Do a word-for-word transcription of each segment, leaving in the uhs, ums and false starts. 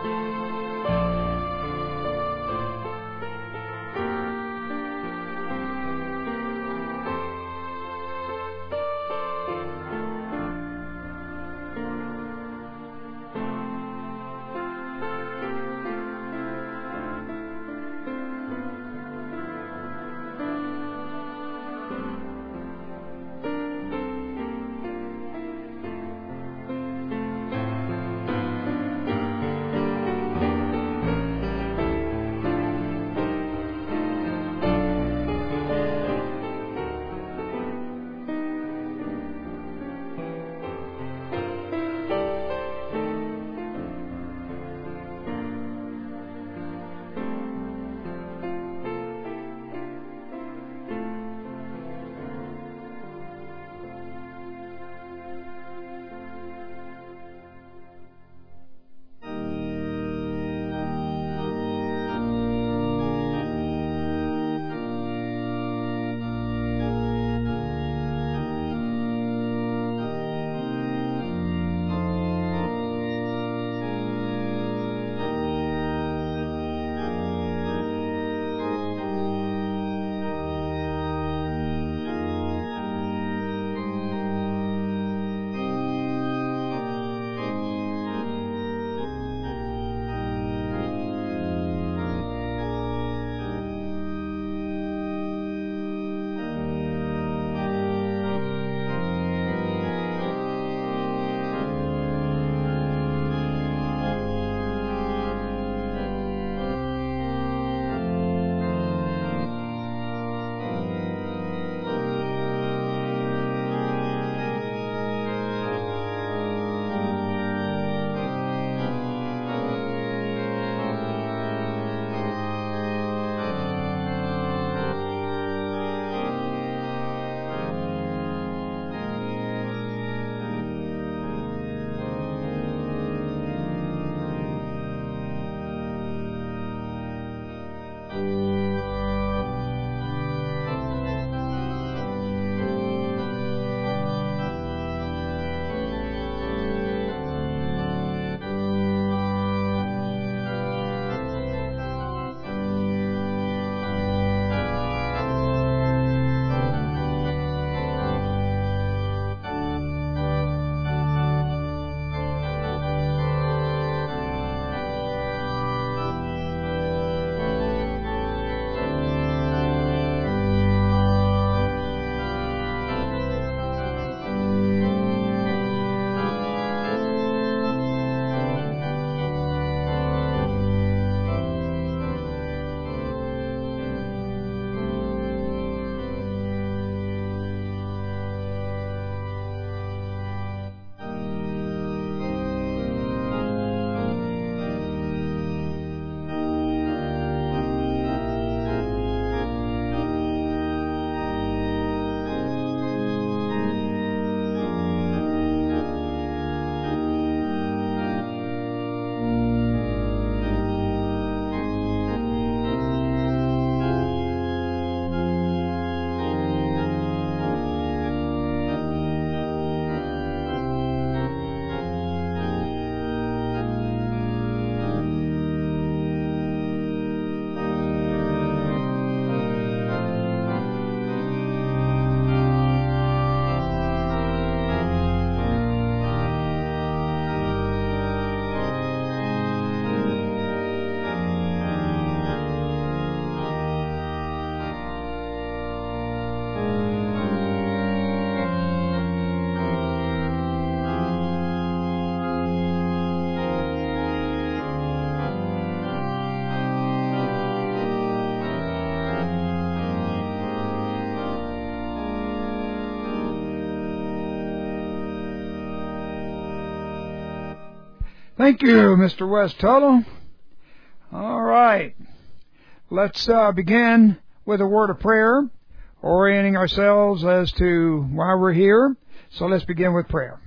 Thank you, Mister West Tuttle. All right. Let's uh, begin with a word of prayer, orienting ourselves as to why we're here. So let's begin with prayer.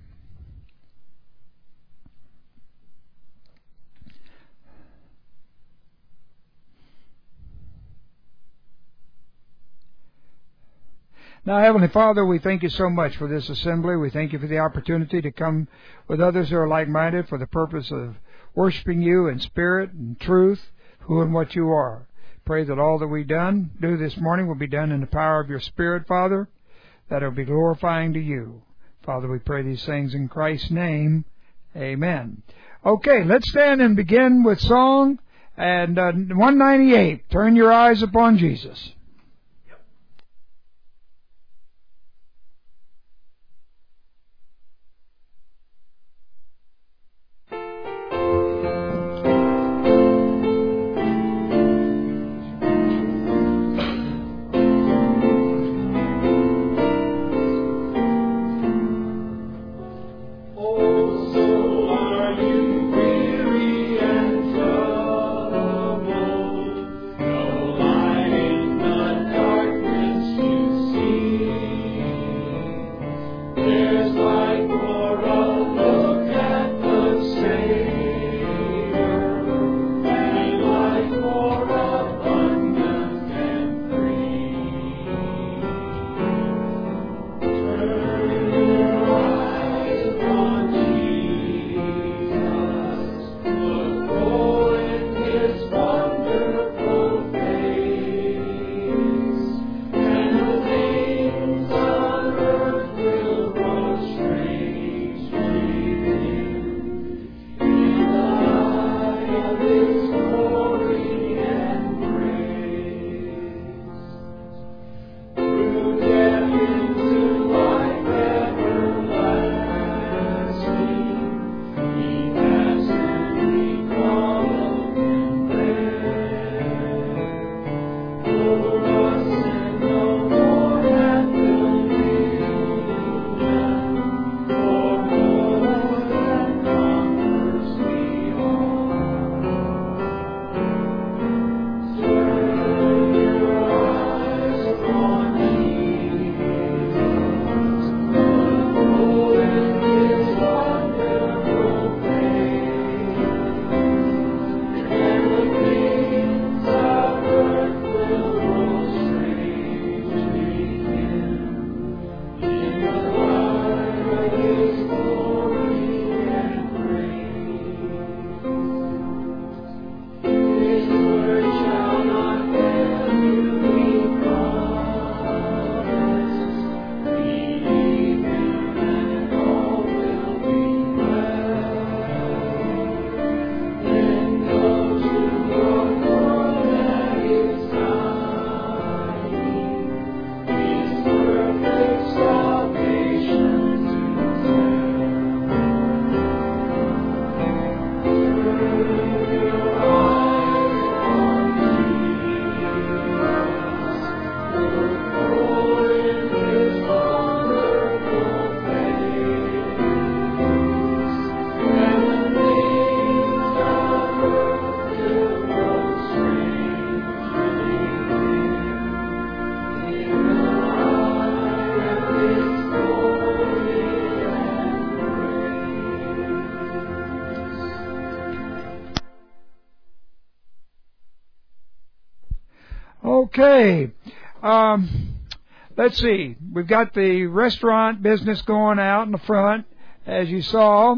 Now, Heavenly Father, we thank you so much for this assembly. We thank you for the opportunity to come with others who are like-minded for the purpose of worshiping you in spirit and truth, who and what you are. Pray that all that we done do this morning will be done in the power of your Spirit, Father, that it will be glorifying to you. Father, we pray these things in Christ's name. Amen. Okay, let's stand and begin with song. And uh, one ninety-eight, Turn Your Eyes Upon Jesus. Okay, um, let's see. We've got the restaurant business going out in the front, as you saw,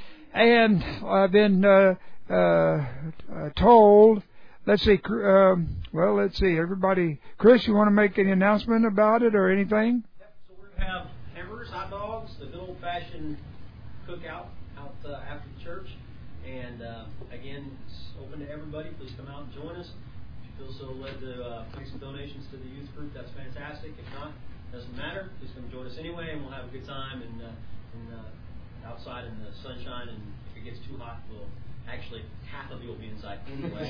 and I've been uh, uh, uh, told. Let's see. Um, well, let's see. Everybody, Chris, you want to make any announcement about it or anything? Yep. So we're gonna have hamburgers, hot dogs, the good old-fashioned cookout out uh, after the church, and uh, again, it's open to everybody. Please come out and join us. Feel so led to uh, make some donations to the youth group, that's fantastic. If not, doesn't matter. Please come join us anyway, and we'll have a good time and, uh, and uh, outside in the sunshine. And if it gets too hot, we'll actually half of you will be inside anyway.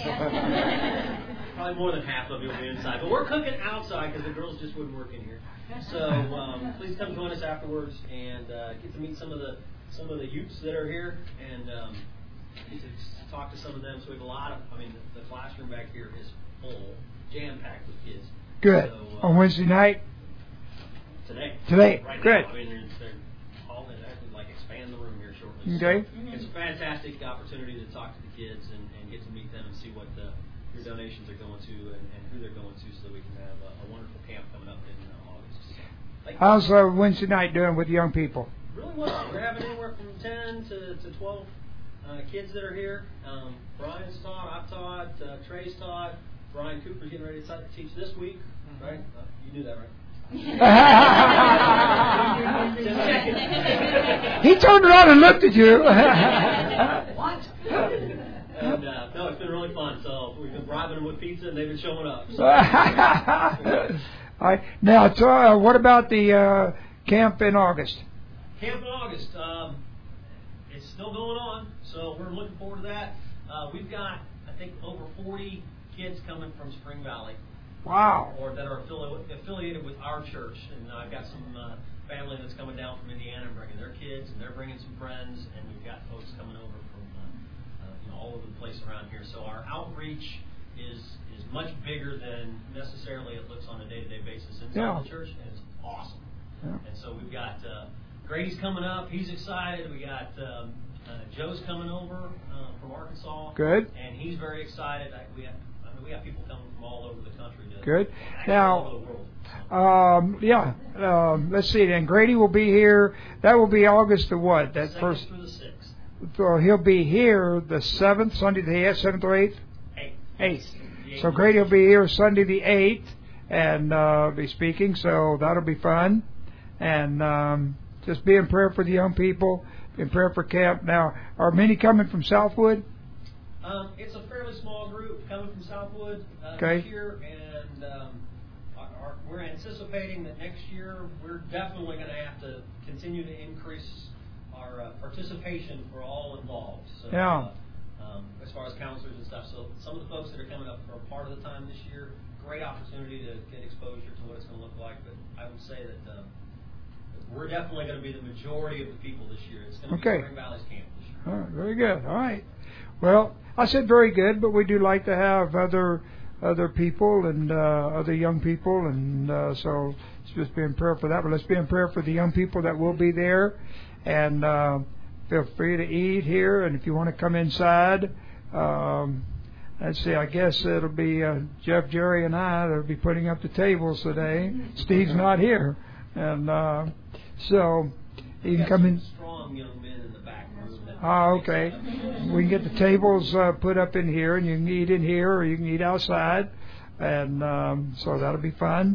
Probably more than half of you will be inside. But we're cooking outside because the girls just wouldn't work in here. So um, please come join us afterwards and uh, get to meet some of the some of the youths that are here and um, get to talk to some of them. So we have a lot of. I mean, the, the classroom back here is full, jam-packed with kids. Good. So, uh, on Wednesday night? Today. Today. Right Good. Now. I mean, they're, they're all they actually like expand the room here shortly. Okay. So it's a fantastic opportunity to talk to the kids and, and get to meet them and see what the, your donations are going to and, and who they're going to, so that we can have a, a wonderful camp coming up in uh, August. So, how's uh, Wednesday night doing with young people? Really well. We're having anywhere from ten to, to twelve uh, kids that are here. Um, Brian's taught, I've taught, uh, Trey's taught. Brian Cooper's getting ready to teach this week, right? Uh, you knew that, right? He turned around and looked at you. What? And, uh, no, it's been really fun. So we've been bribing them with pizza, and they've been showing up. So. All right. Now, so, uh, what about the uh, camp in August? Camp in August. Um, it's still going on, so we're looking forward to that. Uh, we've got, I think, over forty kids coming from Spring Valley. Wow. Or that are affili- affiliated with our church. And I've got some uh, family that's coming down from Indiana and bringing their kids, and they're bringing some friends, and we've got folks coming over from uh, uh, you know, all over the place around here. So our outreach is is much bigger than necessarily it looks on a day-to-day basis inside yeah. the church, and it's awesome. Yeah. And so we've got uh, Grady's coming up. He's excited. We got um, uh, Joe's coming over uh, from Arkansas. Good. And he's very excited. I, we have I mean, we have people coming from all over the country. To, Good. Now, all over the world. Um, yeah. Um, let's see. Then Grady will be here. That will be August the what? That Second first. through the sixth. So he'll be here the seventh, Sunday the eighth, seventh or eighth. Eighth. Eighth. So Grady will be here Sunday the eighth and uh, be speaking. So that'll be fun. And um, just be in prayer for the young people. Be in prayer for camp. Now, are many coming from Southwood? Um, it's a fairly small group coming from Southwood uh, okay. this year, and um, our, our, we're anticipating that next year we're definitely going to have to continue to increase our uh, participation for all involved. So, yeah. Uh, um, as far as counselors and stuff, so some of the folks that are coming up for a part of the time this year, great opportunity to get exposure to what it's going to look like. But I would say that um, we're definitely going to be the majority of the people this year. It's going to okay. be Spring Valley's camp this year. All right, very good. All right. Well, I said very good, but we do like to have other other people and uh, other young people, and uh, so let's just be in prayer for that. But let's be in prayer for the young people that will be there, and uh, feel free to eat here. And if you want to come inside, um, let's see. I guess it'll be uh, Jeff, Jerry, and I that'll be putting up the tables today. Steve's not here, and uh, so you can come in. Strong young men in the back room. Ah, okay. We can get the tables uh, put up in here, and you can eat in here, or you can eat outside, and um, so that'll be fun.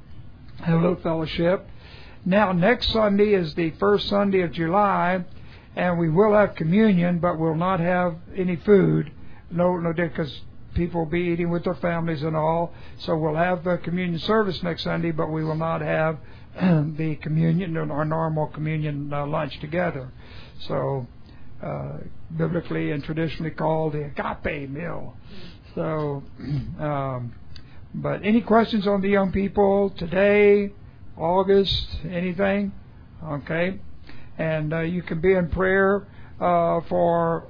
Have a little fellowship. Now, next Sunday is the first Sunday of July, and we will have communion, but we'll not have any food. No, no, because people will be eating with their families and all. So we'll have the communion service next Sunday, but we will not have the communion, our normal communion uh, lunch together. So, uh, biblically and traditionally called the agape meal. So, um, but any questions on the young people today, August, anything? Okay. And uh, you can be in prayer uh, for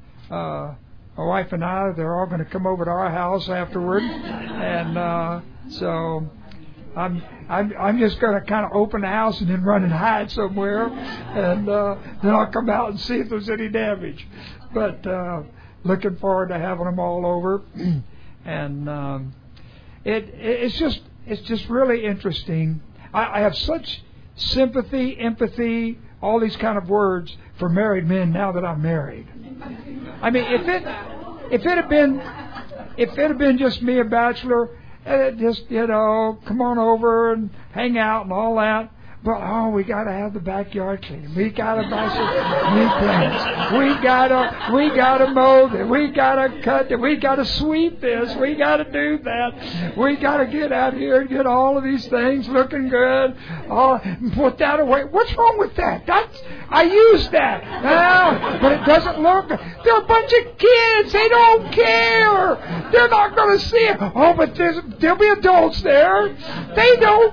uh, my wife and I. They're all going to come over to our house afterward. And uh, so I'm I'm I'm just going to kind of open the house and then run and hide somewhere, and uh, then I'll come out and see if there's any damage. But uh, looking forward to having them all over, and um, it it's just it's just really interesting. I, I have such sympathy, empathy, all these kind of words for married men now that I'm married. I mean, if it if it had been if it had been just me, a bachelor. Uh, just, you know, come on over and hang out and all that. But, oh, we got to have the backyard clean. We got to buy some new plants. We got to, we got to mow it. We got to cut it. We got to sweep this. We got to do that. We got to get out here and get all of these things looking good. Oh, put that away. What's wrong with that? That's, I use that. Ah, but it doesn't look. They're a bunch of kids. They don't care. They're not going to see it. Oh, but there's, there'll be adults there. They don't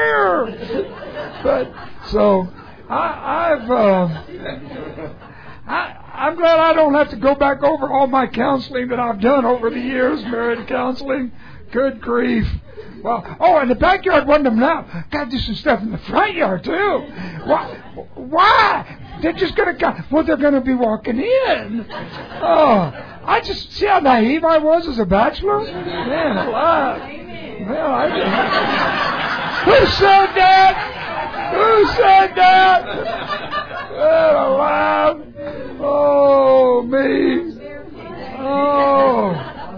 care. But so I, I've uh, I, I'm glad I don't have to go back over all my counseling that I've done over the years, marriage counseling. Good grief! Well, oh, and the backyard wasn't enough. Got to do some stuff in the front yard too. Why? Why? They're just going to go. Well, they're going to be walking in. Oh, I just see how naive I was as a bachelor. Man alive! Well, I who said that? Who said that? Well, alive. Oh. Oh, me. Oh,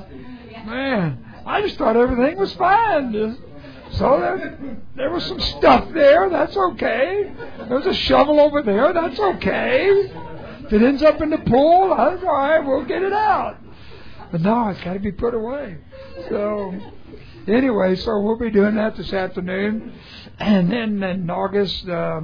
man. I just thought everything was fine. So there, there was some stuff there. That's okay. There's a shovel over there. That's okay. If it ends up in the pool, that's all right. We'll get it out. But no, it's got to be put away. So anyway, so we'll be doing that this afternoon. And then in August, uh,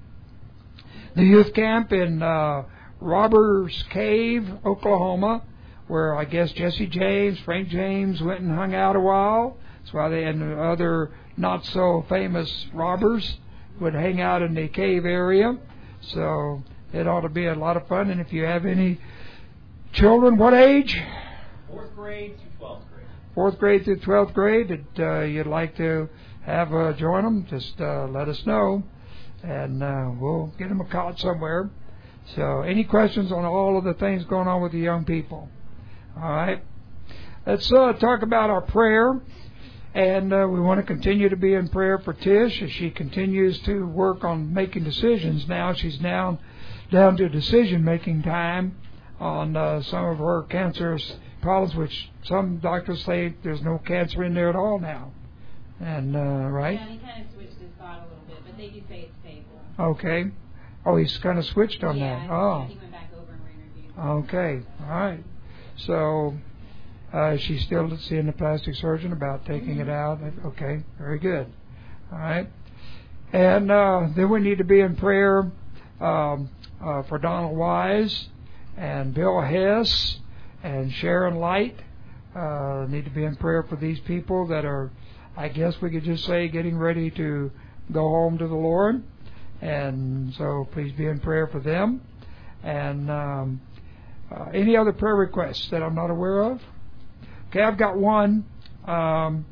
the youth camp in uh, Robbers Cave, Oklahoma, where I guess Jesse James, Frank James went and hung out a while. That's why they and other not so famous robbers would hang out in the cave area. So it ought to be a lot of fun. And if you have any children, what age? Fourth grade to twelfth grade. Fourth grade through twelfth grade that uh, you'd like to have uh, join them, just uh, let us know, and uh, we'll get them a cot somewhere. So any questions on all of the things going on with the young people? All right. Let's uh, talk about our prayer. And uh, we want to continue to be in prayer for Tish as she continues to work on making decisions now. She's now down to decision-making time on uh, some of her cancerous problems, which some doctors say there's no cancer in there at all now. And, uh, right? Yeah, he kind of switched his thought a little bit, but they do say it's stable. Okay. Oh, he's kind of switched on yeah, that. Oh. Yeah, he went back over and re-reviewed. Okay. All right. So... Uh, she's still seeing the plastic surgeon about taking it out. Okay, very good. All right. And uh, then we need to be in prayer um, uh, for Donald Wise and Bill Hess and Sharon Light. Uh, need to be in prayer for these people that are, I guess we could just say, getting ready to go home to the Lord. And so please be in prayer for them. And um, uh, any other prayer requests that I'm not aware of? Okay, I've got one. Um,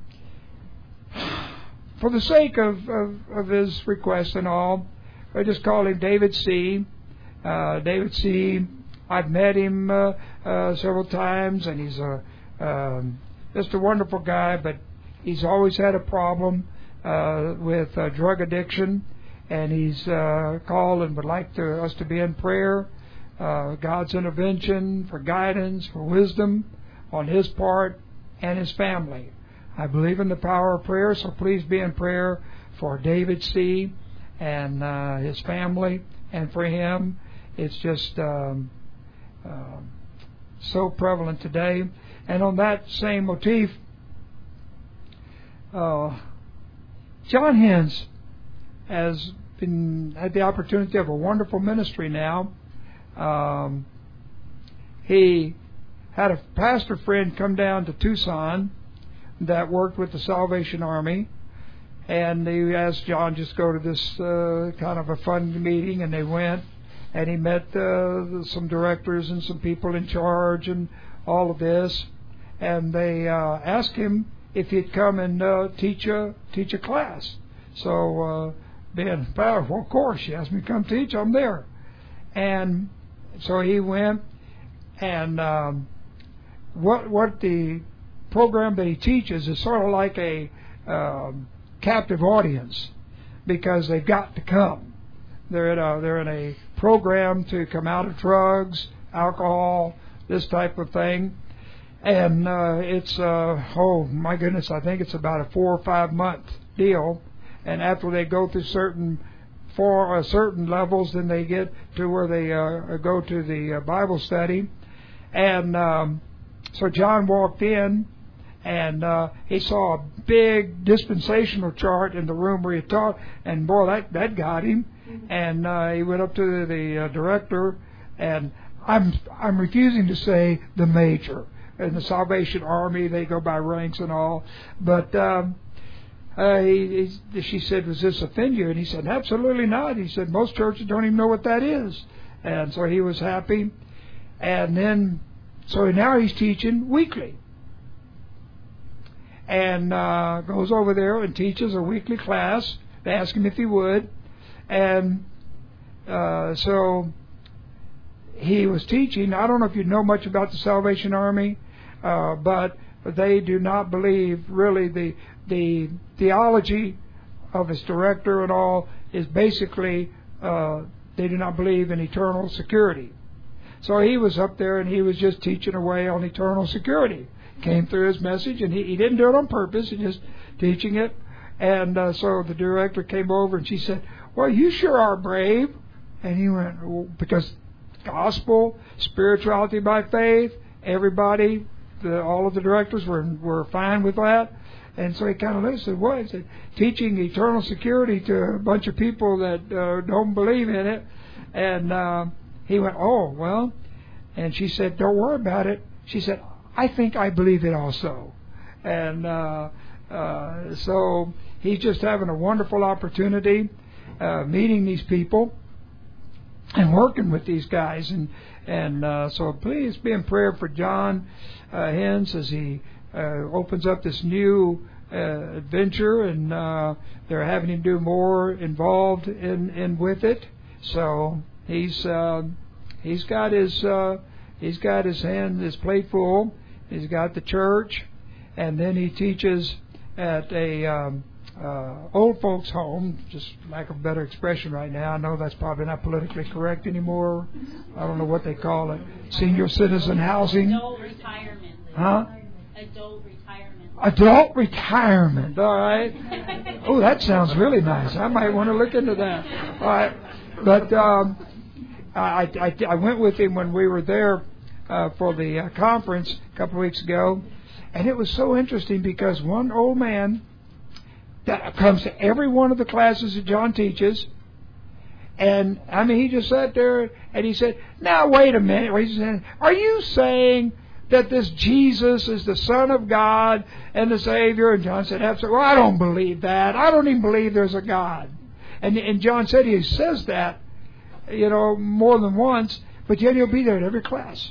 for the sake of, of, of his request and all, I just call him David C. Uh, David C. I've met him uh, uh, several times, and he's a um, just a wonderful guy. But he's always had a problem uh, with uh, drug addiction, and he's uh, called and would like to, us to be in prayer, uh, God's intervention, for guidance, for wisdom on his part and his family. I believe in the power of prayer, so please be in prayer for David C. and uh, his family, and for him. It's just um, uh, so prevalent today. And on that same motif, uh, John Hens has been had the opportunity of a wonderful ministry now. Um, he had a pastor friend come down to Tucson that worked with the Salvation Army, and he asked John just go to this uh, kind of a fun meeting, and they went, and he met uh, some directors and some people in charge and all of this, and they uh, asked him if he'd come and uh, teach a teach a class. So uh, being well, of course, he asked me to come teach. I'm there, and so he went, and um, What what the program that he teaches is sort of like a um, captive audience, because they've got to come. They're in a they're in a program to come out of drugs, alcohol, this type of thing, and uh, it's uh, oh my goodness, I think it's about a four or five month deal, and after they go through certain for uh, certain levels, then they get to where they uh, go to the uh, Bible study, and um, so John walked in, and uh, he saw a big dispensational chart in the room where he taught, and boy, that, that got him. Mm-hmm. And uh, he went up to the uh, director, and I'm I'm refusing to say the major. In the Salvation Army, they go by ranks and all. But um, uh, he, he, she said, "Does this offend you?" And he said, "Absolutely not." He said, "Most churches don't even know what that is." And so he was happy. And then, so now he's teaching weekly. And uh, goes over there and teaches a weekly class. They ask him if he would. And uh, so he was teaching. I don't know if you know much about the Salvation Army, uh, but they do not believe really the the theology of its director and all is basically uh, they do not believe in eternal security. So he was up there and he was just teaching away on eternal security. Came through his message, and he, he didn't do it on purpose. He just teaching it. And uh, so the director came over and she said, "Well, you sure are brave." And he went, well, because gospel, spirituality by faith, everybody, the, all of the directors were were fine with that. And so he kind of listened. What? He said, teaching eternal security to a bunch of people that uh, don't believe in it. And uh, he went, "Oh, well." And she said, "Don't worry about it." She said, "I think I believe it also." And uh, uh, so he's just having a wonderful opportunity uh, meeting these people and working with these guys. And and uh, so please be in prayer for John uh, Hens as he uh, opens up this new uh, adventure, and uh, they're having him do more involved in, in with it. So he's uh, he's got his uh, he's got his hand his plate full. He's got the church, and then he teaches at a um, uh, old folks home, just lack of a better expression right now. I know that's probably not politically correct anymore. I don't know what they call it. Senior citizen housing. Adult retirement. Huh? Adult retirement. Adult retirement. All right. Oh, that sounds really nice. I might want to look into that. All right. But um, I, I, I went with him when we were there uh, for the uh, conference a couple of weeks ago. And it was so interesting because one old man that comes to every one of the classes that John teaches. And, I mean, he just sat there and he said, "Now, wait a minute. He said, are you saying that this Jesus is the Son of God and the Savior?" And John said, "Absolutely. Well, I don't believe that. I don't even believe there's a God." And, and John said he says that, you know, more than once, but yet he'll be there at every class.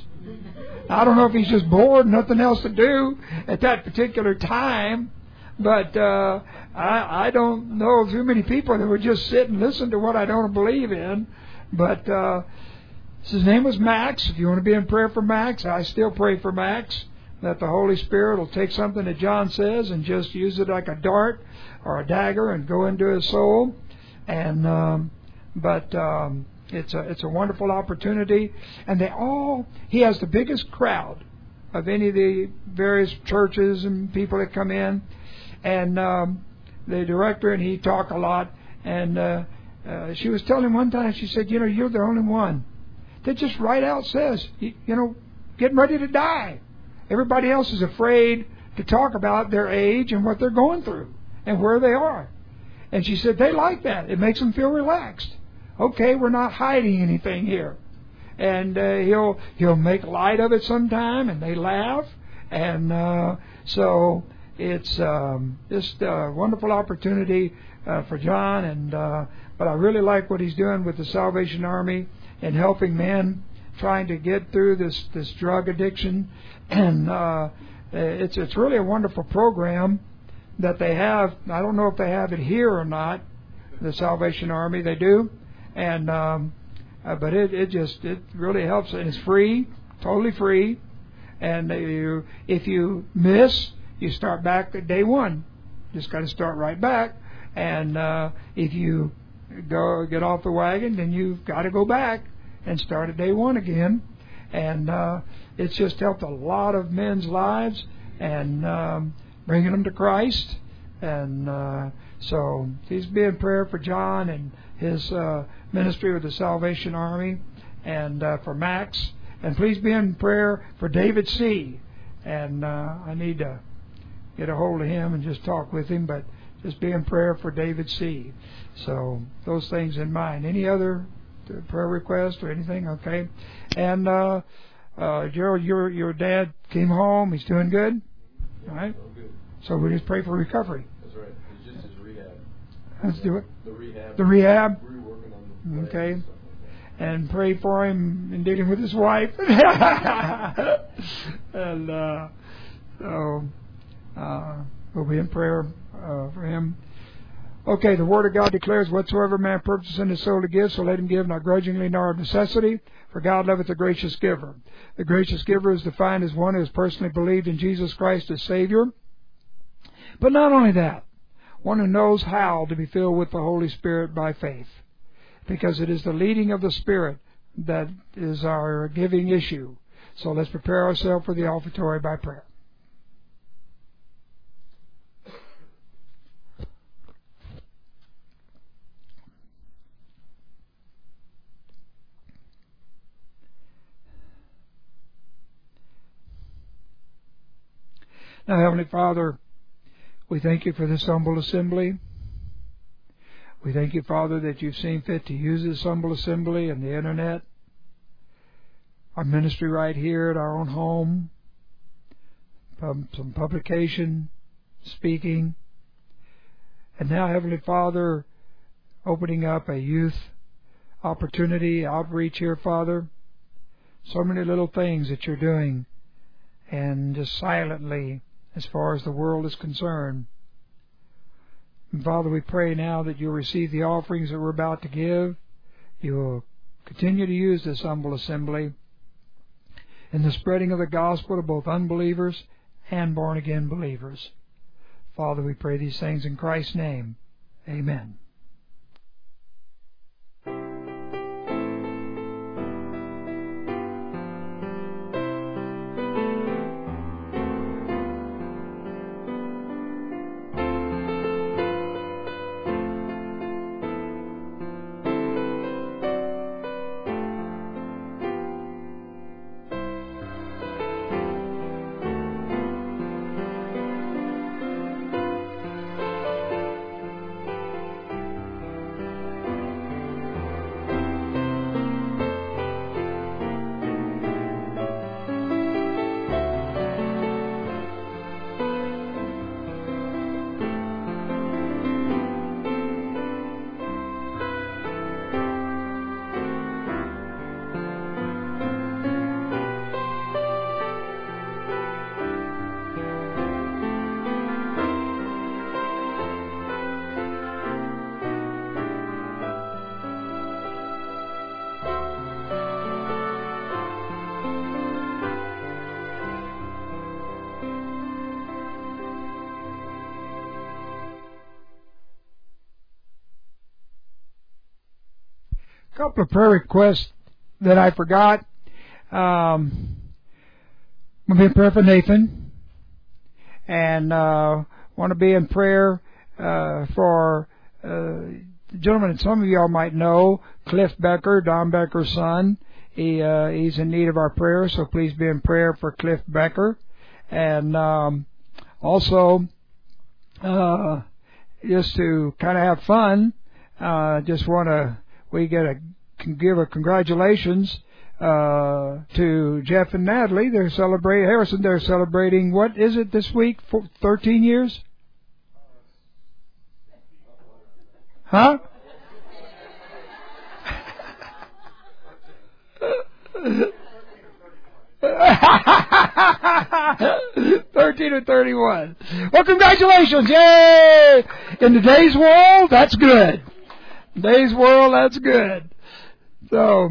I don't know if he's just bored, nothing else to do at that particular time, but uh, I, I don't know too many people that would just sit and listen to what I don't believe in. But uh, his name was Max. If you want to be in prayer for Max, I still pray for Max, that the Holy Spirit will take something that John says and just use it like a dart or a dagger and go into his soul. And um, but um, it's a it's a wonderful opportunity, and they all he has the biggest crowd of any of the various churches and people that come in, and um, the director and he talk a lot. And uh, uh, she was telling him one time, she said, "You know, you're the only one that just right out says, you, you know, getting ready to die. Everybody else is afraid to talk about their age and what they're going through and where they are." And she said, they like that. It makes them feel relaxed. Okay, we're not hiding anything here. And uh, he'll he'll make light of it sometime, and they laugh. And uh, so it's um, just a wonderful opportunity uh, for John. And uh, but I really like what he's doing with the Salvation Army and helping men trying to get through this, this drug addiction. And uh, it's it's really a wonderful program that they have. I don't know if they have it here or not, the Salvation Army. They do. And um, uh, but it, it just it really helps. And it's free, totally free. And you, if you miss, you start back at day one. Just got to start right back. And uh, if you go get off the wagon, then you've got to go back and start at day one again. And uh, it's just helped a lot of men's lives and um, bringing them to Christ. And uh, so please be in prayer for John and his uh, ministry with the Salvation Army, and uh, for Max. And please be in prayer for David C. And uh, I need to get a hold of him and just talk with him, but just be in prayer for David C. So those things in mind. Any other prayer request or anything? Okay. And uh, uh, Gerald, your your dad came home. He's doing good. All right. So we just pray for recovery. That's right. It's just his rehab. Let's do it. The rehab. The rehab. We're working on the Okay. and stuff like that. And pray for him in dealing with his wife. And uh, so uh, we'll be in prayer uh, for him. Okay, the Word of God declares, whatsoever man purposes in his soul to give, so let him give, not grudgingly nor of necessity, for God loveth a gracious giver. The gracious giver is defined as one who has personally believed in Jesus Christ as Savior. But not only that, one who knows how to be filled with the Holy Spirit by faith, because it is the leading of the Spirit that is our giving issue. So let's prepare ourselves for the offertory by prayer. Now, Heavenly Father, we thank you for this humble assembly. We thank you, Father, that you've seen fit to use this humble assembly and the internet, our ministry right here at our own home, some publication, speaking, and now, Heavenly Father, opening up a youth opportunity, outreach here, Father. So many little things that you're doing, and just silently, as far as the world is concerned. And Father, we pray now that you'll receive the offerings that we're about to give. You'll continue to use this humble assembly in the spreading of the gospel to both unbelievers and born-again believers. Father, we pray these things in Christ's name. Amen. Couple of prayer requests that I forgot. Um, I'm going to be in prayer for Nathan, and uh, want to be in prayer uh, for uh, the gentleman that some of y'all might know, Cliff Becker, Don Becker's son. He uh, he's in need of our prayers, so please be in prayer for Cliff Becker. And um, also, uh, just to kind of have fun, uh, just want to. We get a can give a congratulations uh, to Jeff and Natalie. They're celebrating Harrison. They're celebrating what is it this week? For Thirteen years? Huh? Thirteen or thirty-one. Well, congratulations! Yay! In today's world, that's good. Today's world, that's good. So,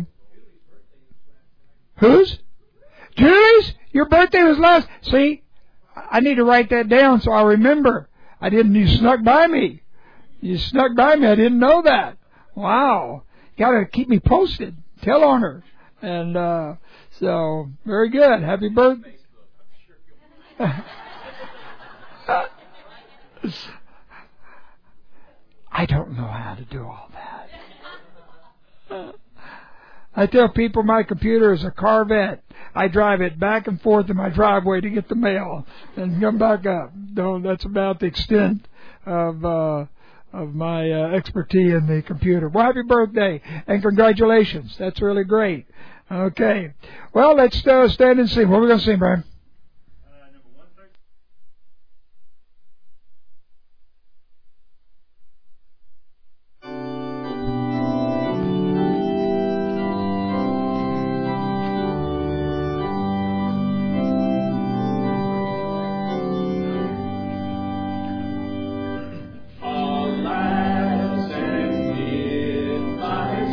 whose? Julie's? Your birthday was last. See, I need to write that down so I remember. I didn't. You snuck by me. You snuck by me. I didn't know that. Wow. Got to keep me posted. Tell on her. And uh, so, very good. Happy birthday. I don't know how to do all that. I tell people my computer is a Corvette. I drive it back and forth in my driveway to get the mail and come back up. No, that's about the extent of uh, of my uh, expertise in the computer. Well, happy birthday and congratulations. That's really great. Okay. Well, let's uh, stand and sing. What are we going to sing, Brian?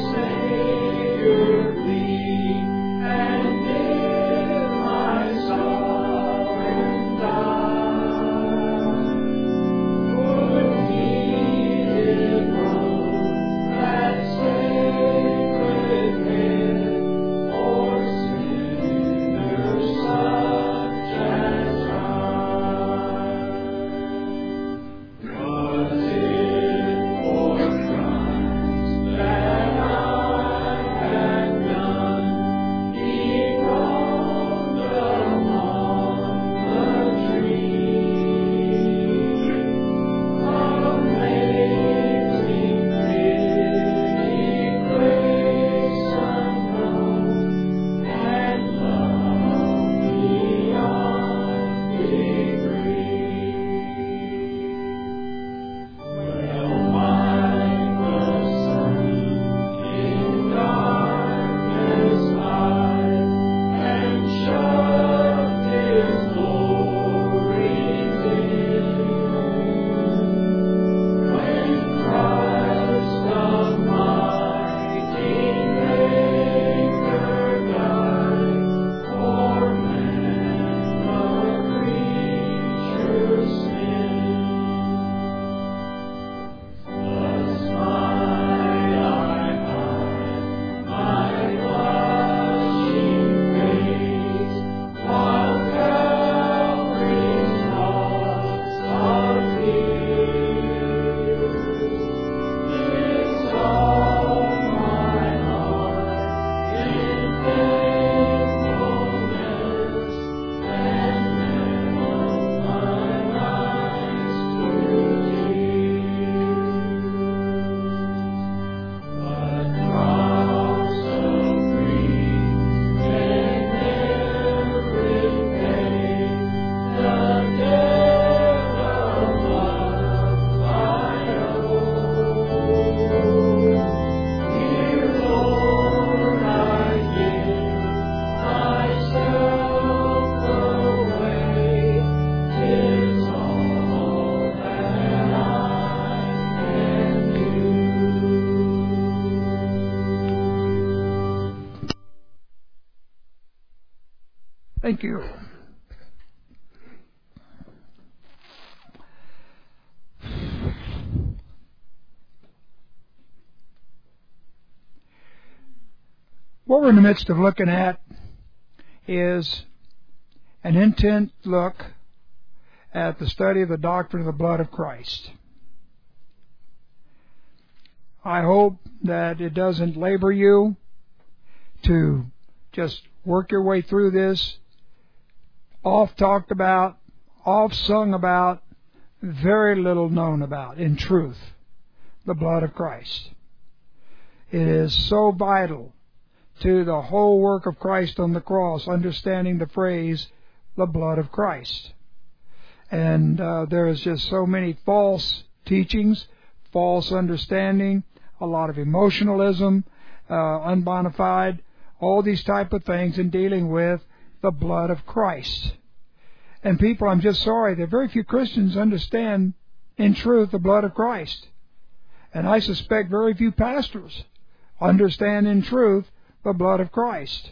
So Thank you. What we're in the midst of looking at is an intent look at the study of the doctrine of the blood of Christ. I hope that it doesn't labor you to just work your way through this, oft talked about, oft sung about, very little known about, in truth, the blood of Christ. It is so vital to the whole work of Christ on the cross, understanding the phrase, the blood of Christ. And uh, there is just so many false teachings, false understanding, a lot of emotionalism, uh, unbonafide, all these type of things in dealing with the blood of Christ. And people, I'm just sorry that very few Christians understand in truth the blood of Christ. And I suspect very few pastors understand in truth the blood of Christ.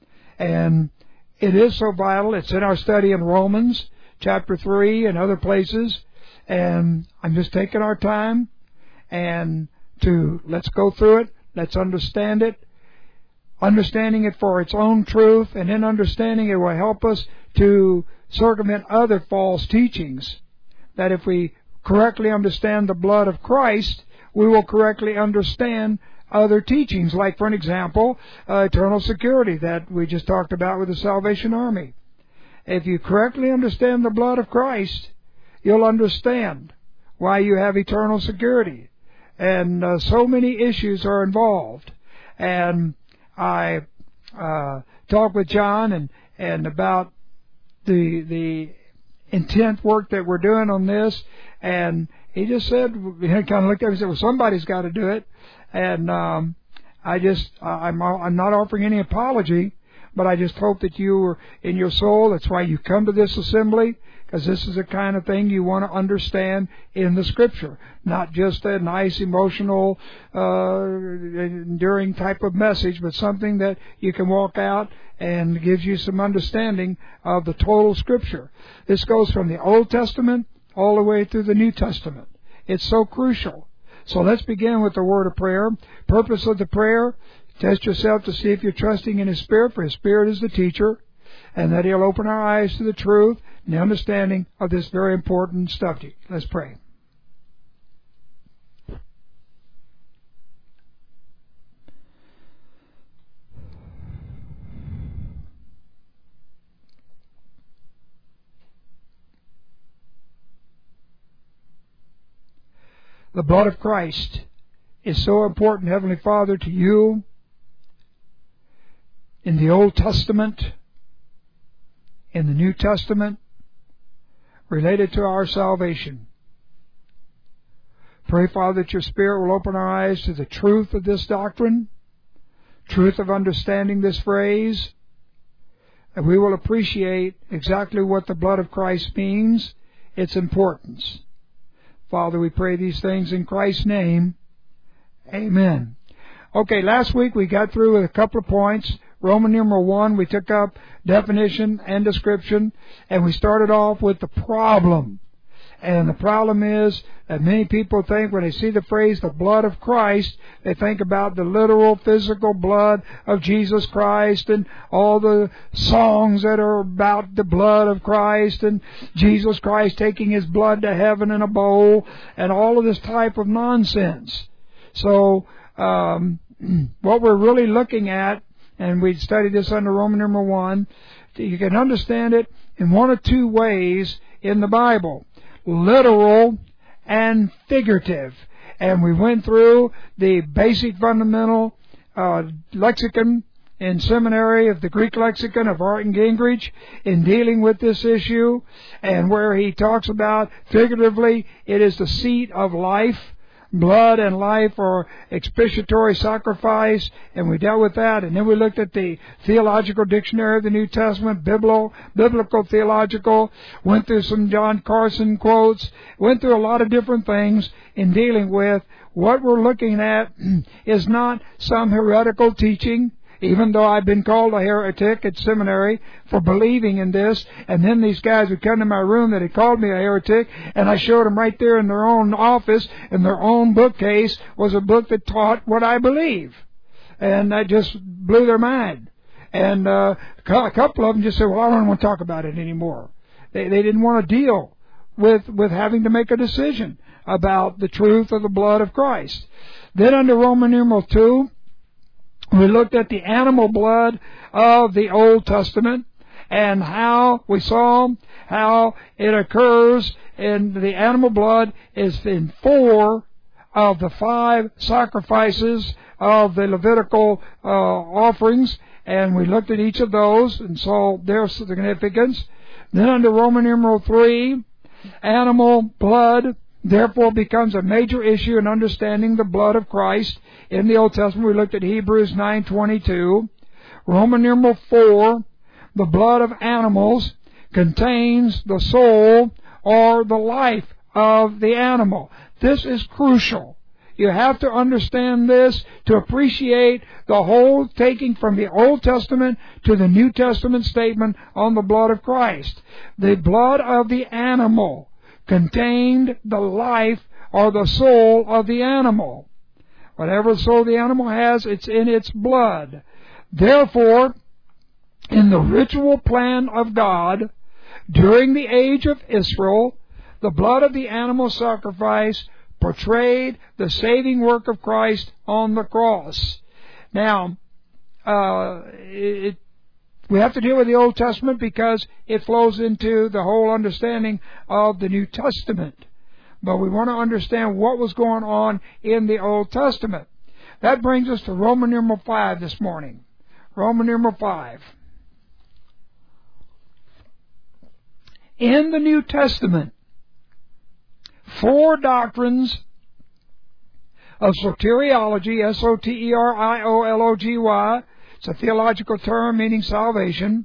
And it is so vital. It's in our study in Romans chapter three and other places. And I'm just taking our time and to let's go through it. Let's understand it. Understanding it for its own truth, and in understanding it will help us to circumvent other false teachings. That if we correctly understand the blood of Christ, we will correctly understand other teachings, like, for an example, uh, eternal security that we just talked about with the Salvation Army. If you correctly understand the blood of Christ, you'll understand why you have eternal security. And uh, so many issues are involved. And I uh, talked with John and, and about the the intent work that we're doing on this, and he just said, he kind of looked at me and said, well, somebody's got to do it. And um, I just, I'm, I'm not offering any apology, but I just hope that you are in your soul. That's why you come to this assembly, because this is the kind of thing you want to understand in the Scripture, not just a nice, emotional, uh, enduring type of message, but something that you can walk out and gives you some understanding of the total Scripture. This goes from the Old Testament all the way through the New Testament. It's so crucial. So let's begin with the word of prayer. Purpose of the prayer, test yourself to see if you're trusting in His Spirit, for His Spirit is the teacher, and that He'll open our eyes to the truth and the understanding of this very important subject. Let's pray. The blood of Christ is so important, Heavenly Father, to you in the Old Testament, in the New Testament, related to our salvation. Pray, Father, that your Spirit will open our eyes to the truth of this doctrine, truth of understanding this phrase, and we will appreciate exactly what the blood of Christ means, its importance. Father, we pray these things in Christ's name. Amen. Okay, last week we got through with a couple of points. Roman numeral one, we took up definition and description, and we started off with the problem. And the problem is that many people think when they see the phrase the blood of Christ, they think about the literal physical blood of Jesus Christ and all the songs that are about the blood of Christ and Jesus Christ taking His blood to heaven in a bowl and all of this type of nonsense. So um, what we're really looking at, and we studied this under Roman numeral one, you can understand it in one of two ways in the Bible. Literal and figurative. And we went through the basic fundamental uh, lexicon in seminary of the Greek lexicon of Art Gingrich in dealing with this issue, and where he talks about figuratively it is the seat of life. Blood and life are expiatory sacrifice, and we dealt with that. And then we looked at the Theological Dictionary of the New Testament, biblical, biblical theological, went through some John Carson quotes, went through a lot of different things in dealing with what we're looking at is not some heretical teaching. even though I've been called a heretic at seminary for believing in this, and then these guys would come to my room that had called me a heretic, and I showed them right there in their own office, in their own bookcase, was a book that taught what I believe. And that just blew their mind. And uh, a couple of them just said, well, I don't want to talk about it anymore. They, they didn't want to deal with, with having to make a decision about the truth of the blood of Christ. Then under Roman numeral two, we looked at the animal blood of the Old Testament and how we saw how it occurs in the animal blood is in four of the five sacrifices of the Levitical uh, offerings, and we looked at each of those and saw their significance. Then under Roman numeral three, animal blood therefore becomes a major issue in understanding the blood of Christ in the Old Testament. We looked at Hebrews nine twenty-two. Roman numeral four, the blood of animals contains the soul or the life of the animal. This is crucial. You have to understand this to appreciate the whole taking from the Old Testament to the New Testament statement on the blood of Christ. The blood of the animal contained the life or the soul of the animal. Whatever soul the animal has, it's in its blood. Therefore, in the ritual plan of God, during the age of Israel, the blood of the animal sacrifice portrayed the saving work of Christ on the cross. Now, uh, it, we have to deal with the Old Testament because it flows into the whole understanding of the New Testament. But we want to understand what was going on in the Old Testament. That brings us to Roman numeral five this morning. Roman numeral five. In the New Testament, four doctrines of soteriology, S O T E R I O L O G Y, it's a theological term meaning salvation,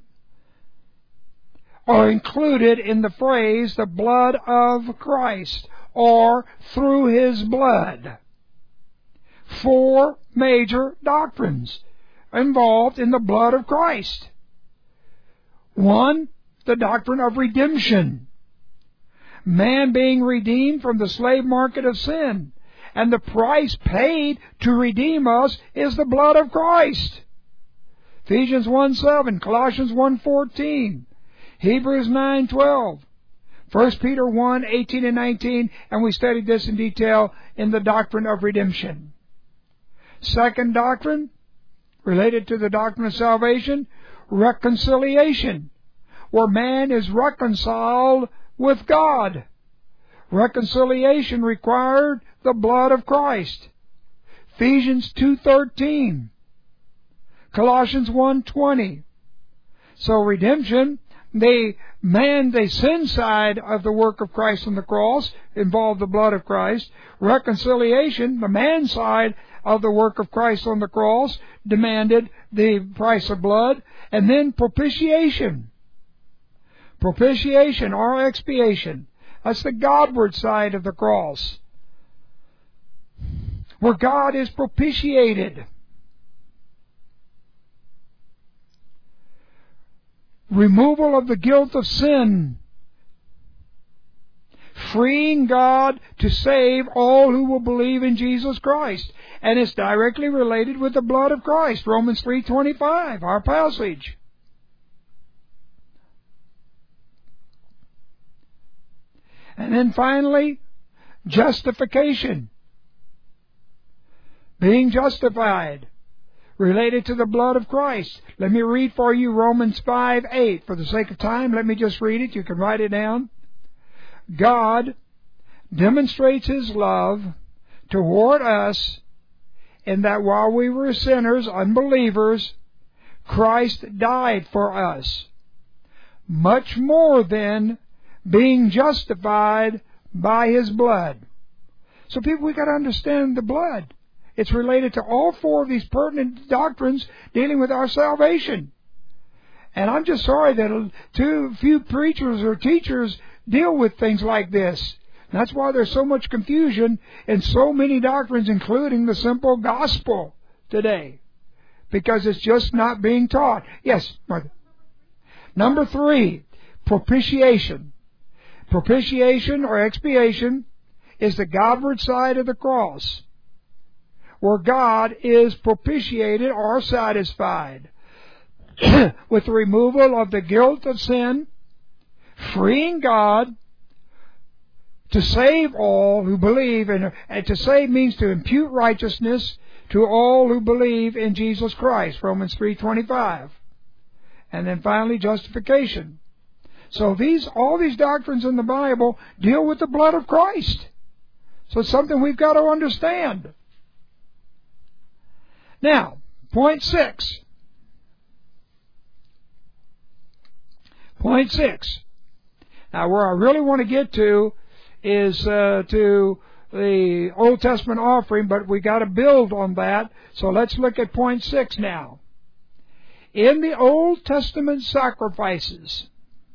are included in the phrase the blood of Christ, or through His blood. Four major doctrines involved in the blood of Christ. One, the doctrine of redemption. Man being redeemed from the slave market of sin. And the price paid to redeem us is the blood of Christ. Ephesians one seven, Colossians one fourteen, Hebrews nine twelve, First Peter one eighteen and nineteen, and we studied this in detail in the doctrine of redemption. Second doctrine, related to the doctrine of salvation, reconciliation, where man is reconciled with God. Reconciliation required the blood of Christ. Ephesians two thirteen, Colossians one twenty. So redemption, the man, the sin side of the work of Christ on the cross involved the blood of Christ. Reconciliation, the man side of the work of Christ on the cross, demanded the price of blood. And then propitiation. Propitiation or expiation. That's the Godward side of the cross, where God is propitiated. Removal of the guilt of sin. Freeing God to save all who will believe in Jesus Christ. And it's directly related with the blood of Christ. Romans three twenty-five, our passage. And then finally, justification. Being justified, related to the blood of Christ. Let me read for you Romans five eight. For the sake of time, let me just read it. You can write it down. God demonstrates His love toward us in that while we were sinners, unbelievers, Christ died for us. Much more then, being justified by His blood. So people, we've got to understand the blood. It's related to all four of these pertinent doctrines dealing with our salvation. And I'm just sorry that too few preachers or teachers deal with things like this. And that's why there's so much confusion in so many doctrines, including the simple gospel today. because it's just not being taught. Yes, Martha. Number three, propitiation. Propitiation or expiation is the Godward side of the cross, where God is propitiated or satisfied with the removal of the guilt of sin, freeing God to save all who believe, and, and to save means to impute righteousness to all who believe in Jesus Christ, Romans three twenty-five. And then finally, justification. So these, all these doctrines in the Bible deal with the blood of Christ. So it's something we've got to understand. Now, point six. Point six. Now, where I really want to get to is uh, to the Old Testament offering, but we got to build on that. So let's look at point six now. In the Old Testament sacrifices,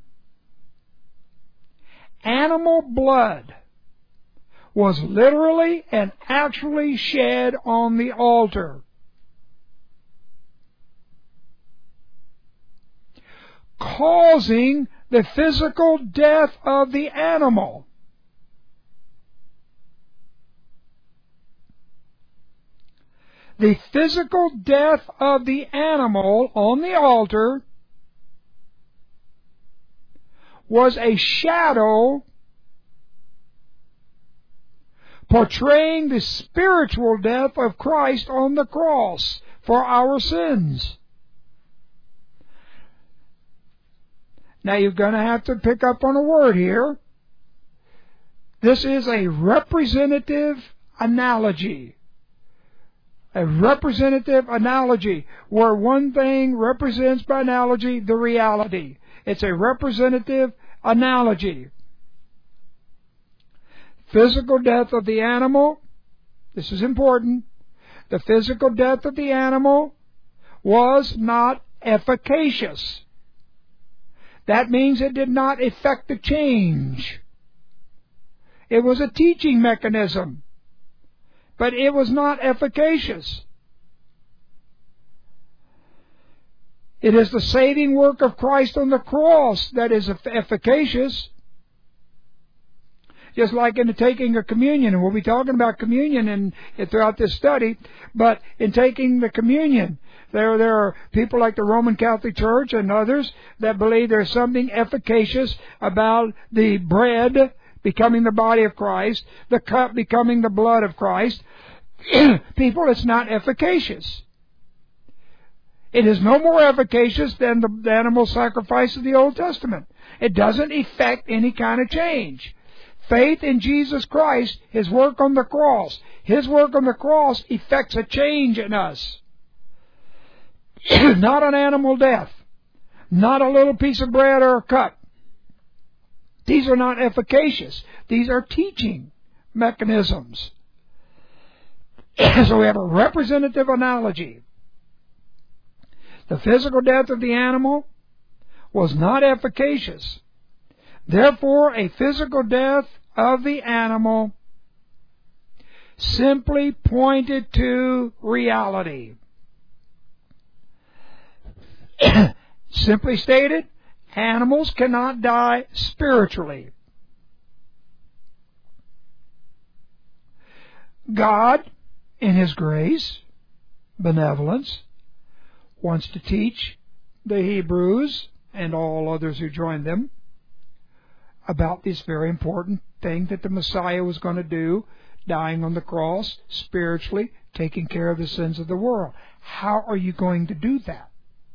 animal blood was literally and actually shed on the altar, causing the physical death of the animal. The physical death of the animal on the altar was a shadow portraying the spiritual death of Christ on the cross for our sins. Now you're going to have to pick up on a word here. This is a representative analogy. A representative analogy, where one thing represents by analogy the reality. It's a representative analogy. Physical death of the animal, this is important, the physical death of the animal was not efficacious. That means it did not effect the change. It was a teaching mechanism, but it was not efficacious. It is the saving work of Christ on the cross that is efficacious. Just like in the taking of communion, and we'll be talking about communion in, in, throughout this study, but in taking the communion, there, there are people like the Roman Catholic Church and others that believe there's something efficacious about the bread becoming the body of Christ, the cup becoming the blood of Christ. People, it's not efficacious. It is no more efficacious than the, the animal sacrifice of the Old Testament. It doesn't effect any kind of change. Faith in Jesus Christ, His work on the cross, His work on the cross effects a change in us. Not an animal death. Not a little piece of bread or a cup. These are not efficacious. These are teaching mechanisms. So we have a representative analogy. The physical death of the animal was not efficacious. Therefore, a physical death of the animal simply pointed to reality. Simply stated, animals cannot die spiritually. God, in His grace, benevolence, wants to teach the Hebrews and all others who join them about this very important thing that the Messiah was going to do, dying on the cross, spiritually, taking care of the sins of the world. How are you going to do that?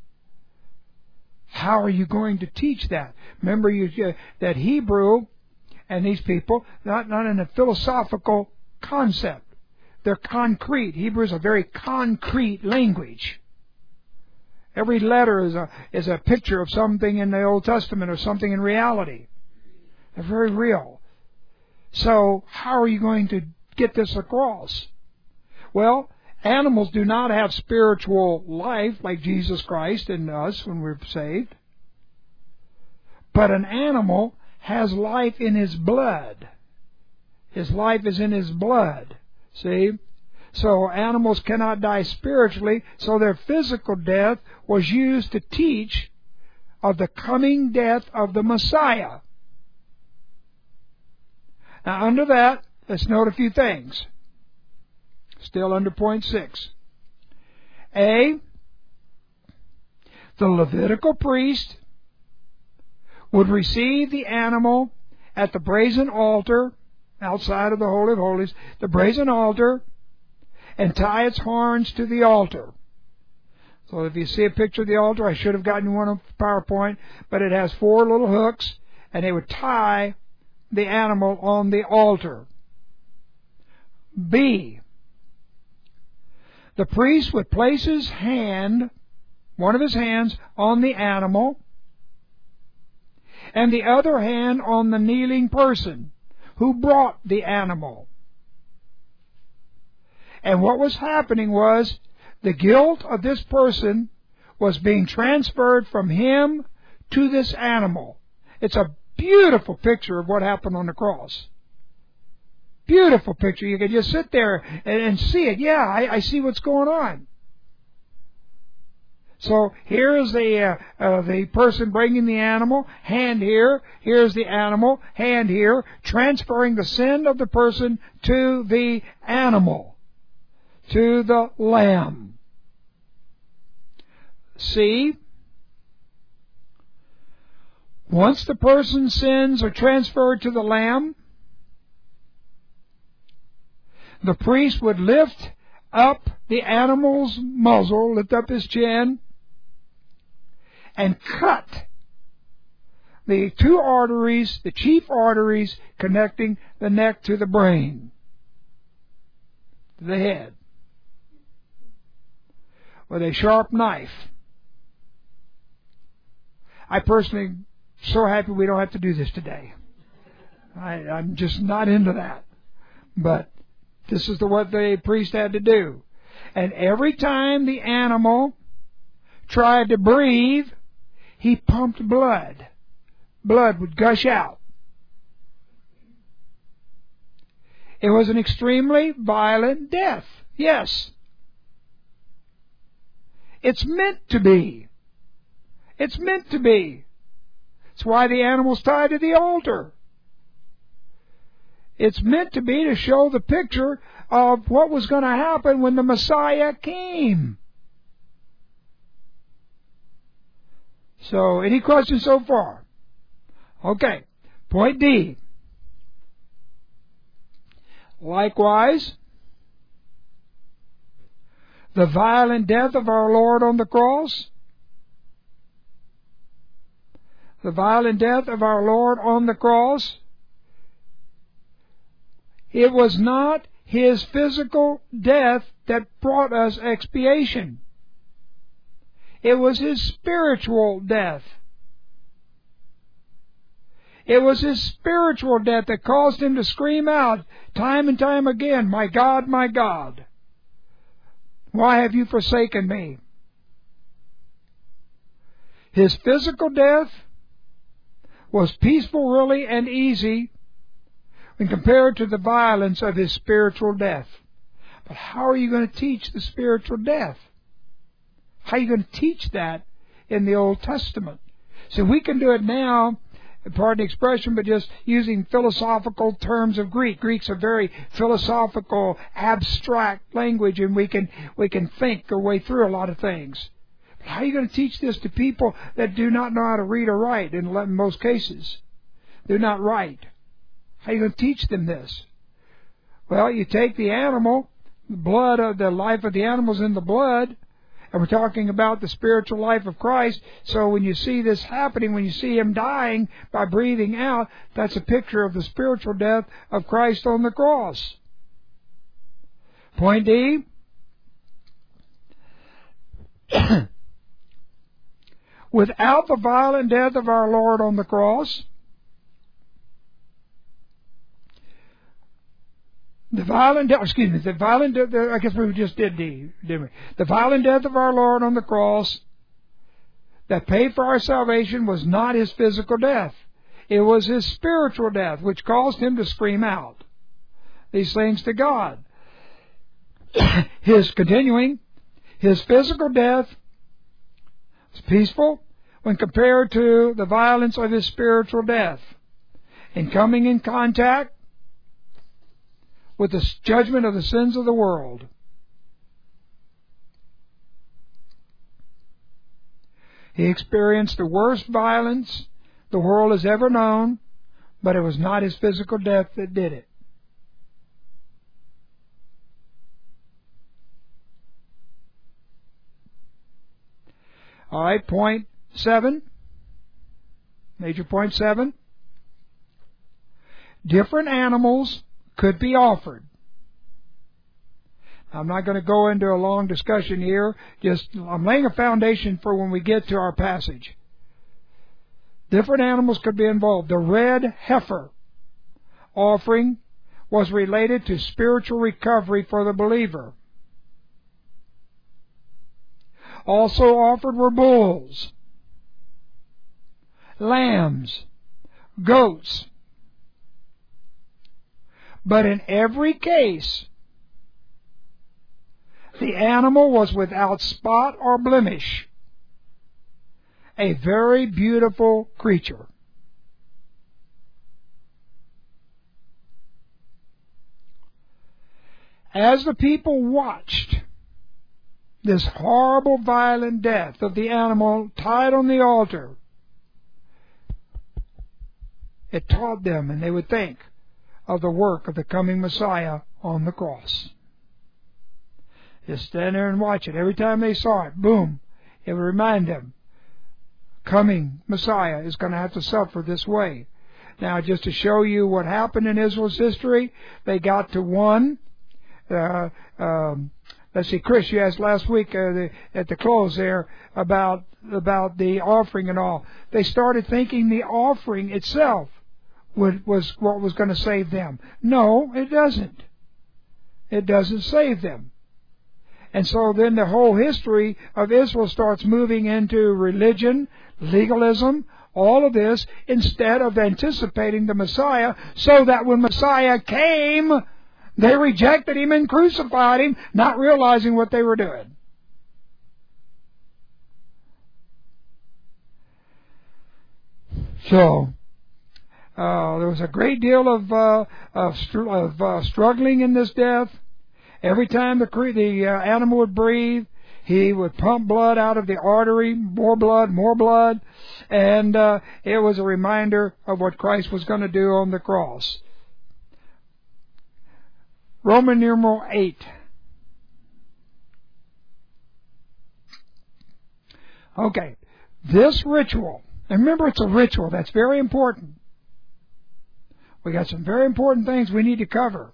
How are you going to teach that? Remember you, uh, that Hebrew and these people, not, not in a philosophical concept. They're concrete. Hebrew is a very concrete language. Every letter is a, is a picture of something in the Old Testament or something in reality. They're very real. So how are you going to get this across? Well, animals do not have spiritual life like Jesus Christ in us when we're saved. But an animal has life in his blood. His life is in his blood. See? So animals cannot die spiritually, so their physical death was used to teach of the coming death of the Messiah. Now under that, let's note a few things. Still under point six. A, the Levitical priest would receive the animal at the brazen altar, outside of the Holy of Holies, the brazen altar, and tie its horns to the altar. So if you see a picture of the altar, I should have gotten one on PowerPoint, but it has four little hooks, and they would tie the animal on the altar. B, the priest would place his hand, one of his hands, on the animal, and the other hand on the kneeling person who brought the animal. And what was happening was the guilt of this person was being transferred from him to this animal. It's a beautiful picture of what happened on the cross. Beautiful picture. You can just sit there and, and see it. Yeah, I, I see what's going on. So here is the uh, uh, the person bringing the animal, hand here, here's the animal, hand here, transferring the sin of the person to the animal, to the lamb. See, once the person's sins are transferred to the lamb, the priest would lift up the animal's muzzle, lift up his chin, and cut the two arteries, the chief arteries connecting the neck to the brain, to the head, with a sharp knife. I personally am so happy we don't have to do this today. I, I'm just not into that. But this is the, what the priest had to do. And every time the animal tried to breathe, he pumped blood. Blood would gush out. It was an extremely violent death. Yes. It's meant to be. It's meant to be. It's why the animal's tied to the altar. It's meant to be to show the picture of what was going to happen when the Messiah came. So, any questions so far? Okay. Point D. Likewise, the violent death of our Lord on the cross, the violent death of our Lord on the cross, it was not His physical death that brought us expiation. It was His spiritual death. It was His spiritual death that caused Him to scream out time and time again, "My God, my God, why have you forsaken me?" His physical death was peaceful, really, and easy when compared to the violence of His spiritual death. But how are you going to teach the spiritual death? How are you going to teach that in the Old Testament? So we can do it now, pardon the expression, but just using philosophical terms of Greek. Greek's a very philosophical, abstract language, and we can we can think our way through a lot of things. But how are you going to teach this to people that do not know how to read or write, in most cases? Do not write. How are you going to teach them this? Well, you take the animal, the blood of the life of the animal's in the blood, and we're talking about the spiritual life of Christ. So when you see this happening, when you see Him dying by breathing out, that's a picture of the spiritual death of Christ on the cross. Point D. Without the violent death of our Lord on the cross, The violent death, excuse me, the violent death, I guess we just did D, didn't we? The violent death of our Lord on the cross that paid for our salvation was not His physical death. It was His spiritual death, which caused Him to scream out these things to God. his continuing, his physical death was peaceful when compared to the violence of his spiritual death. In coming in contact with the judgment of the sins of the world, he experienced the worst violence the world has ever known, but it was not his physical death that did it. All right, point seven. Major point seven. Different animals could be offered. I'm not going to go into a long discussion here. Just I'm laying a foundation for when we get to our passage. Different animals could be involved. The red heifer offering was related to spiritual recovery for the believer. Also offered were bulls, lambs, goats. But in every case, the animal was without spot or blemish, a very beautiful creature. As the people watched this horrible, violent death of the animal tied on the altar, it taught them, and they would think of the work of the coming Messiah on the cross. Just stand there and watch it. Every time they saw it, boom, it would remind them, coming Messiah is going to have to suffer this way. Now, just to show you what happened in Israel's history, they got to one. Uh, um, let's see, Chris, you asked last week uh, the, at the close there about about the offering and all. They started thinking the offering itself would, was what was going to save them. No, it doesn't. It doesn't save them. And so then the whole history of Israel starts moving into religion, legalism, all of this, instead of anticipating the Messiah, so that when Messiah came, they rejected Him and crucified Him, not realizing what they were doing. So, uh, there was a great deal of, uh, of, str- of uh, struggling in this death. Every time the, cre- the uh, animal would breathe, he would pump blood out of the artery, more blood, more blood, and uh, it was a reminder of what Christ was going to do on the cross. Roman numeral eight. Okay, this ritual, and remember it's a ritual, that's very important. We got some very important things we need to cover.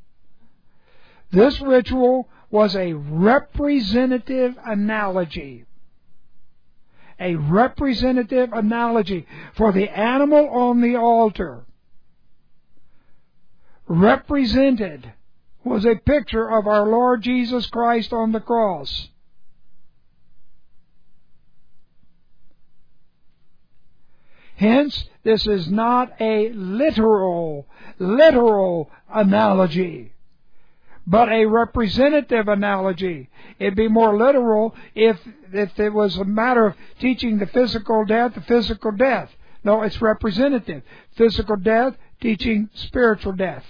This ritual was a representative analogy. A representative analogy for the animal on the altar. Represented was a picture of our Lord Jesus Christ on the cross. Hence, this is not a literal, literal analogy, but a representative analogy. It'd be more literal if if it was a matter of teaching the physical death, the physical death. No, it's representative. Physical death, teaching spiritual death.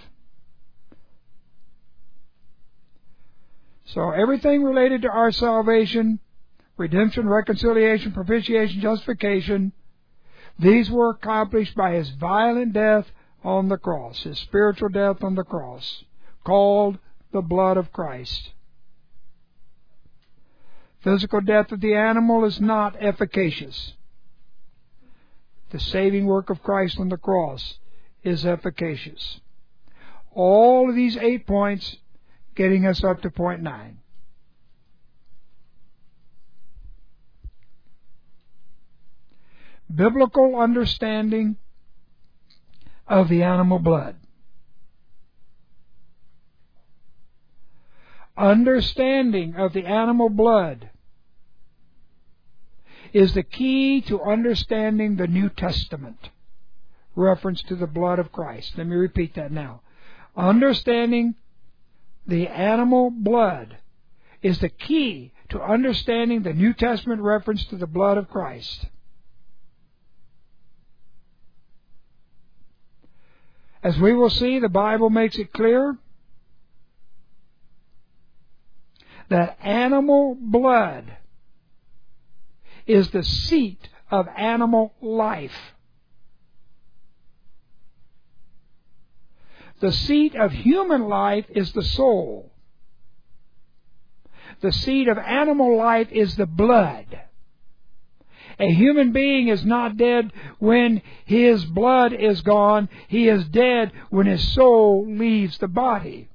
So everything related to our salvation, redemption, reconciliation, propitiation, justification, these were accomplished by His violent death on the cross, His spiritual death on the cross, called the blood of Christ. Physical death of the animal is not efficacious. The saving work of Christ on the cross is efficacious. All of these eight points getting us up to point nine. Biblical understanding of the animal blood. Understanding of the animal blood is the key to understanding the New Testament. Reference to the blood of Christ. Let me repeat that now. Understanding the animal blood is the key to understanding the New Testament reference to the blood of Christ. As we will see, the Bible makes it clear that animal blood is the seat of animal life. The seat of human life is the soul. The seat of animal life is the blood. A human being is not dead when his blood is gone. He is dead when his soul leaves the body.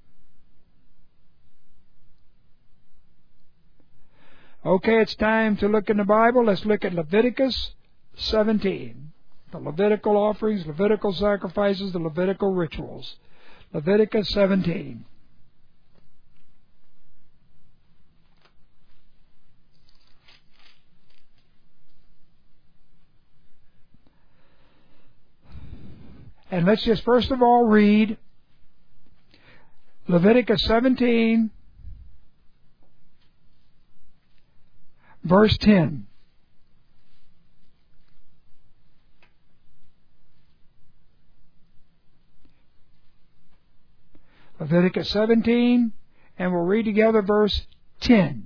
Okay, it's time to look in the Bible. Let's look at Leviticus seventeen. The Levitical offerings, Levitical sacrifices, the Levitical rituals. Leviticus seventeen. And let's just first of all read Leviticus seventeen, verse ten. Leviticus seventeen, and we'll read together verse ten.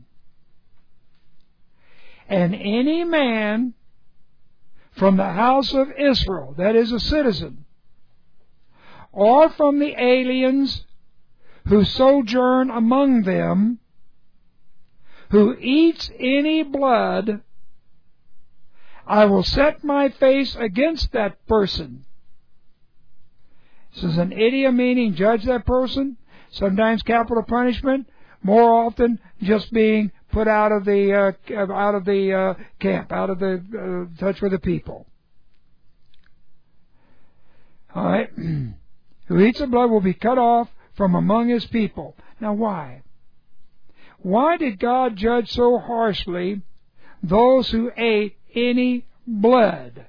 And any man from the house of Israel, that is a citizen, or from the aliens who sojourn among them, who eats any blood, I will set my face against that person. This is an idiom meaning judge that person, sometimes capital punishment, more often just being put out of the uh, out of the uh, camp, out of the uh, touch with the people. All right. Who eats the blood will be cut off from among his people. Now why? Why did God judge so harshly those who ate any blood?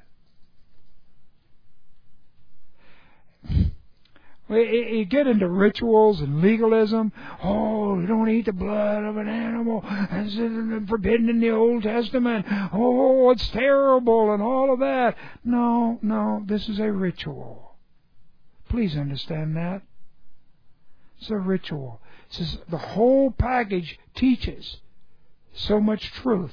You get into rituals and legalism. Oh, you don't eat the blood of an animal. It's forbidden in the Old Testament. Oh, it's terrible and all of that. No, no, this is a ritual. Please understand that. It's a ritual. It says the whole package teaches so much truth.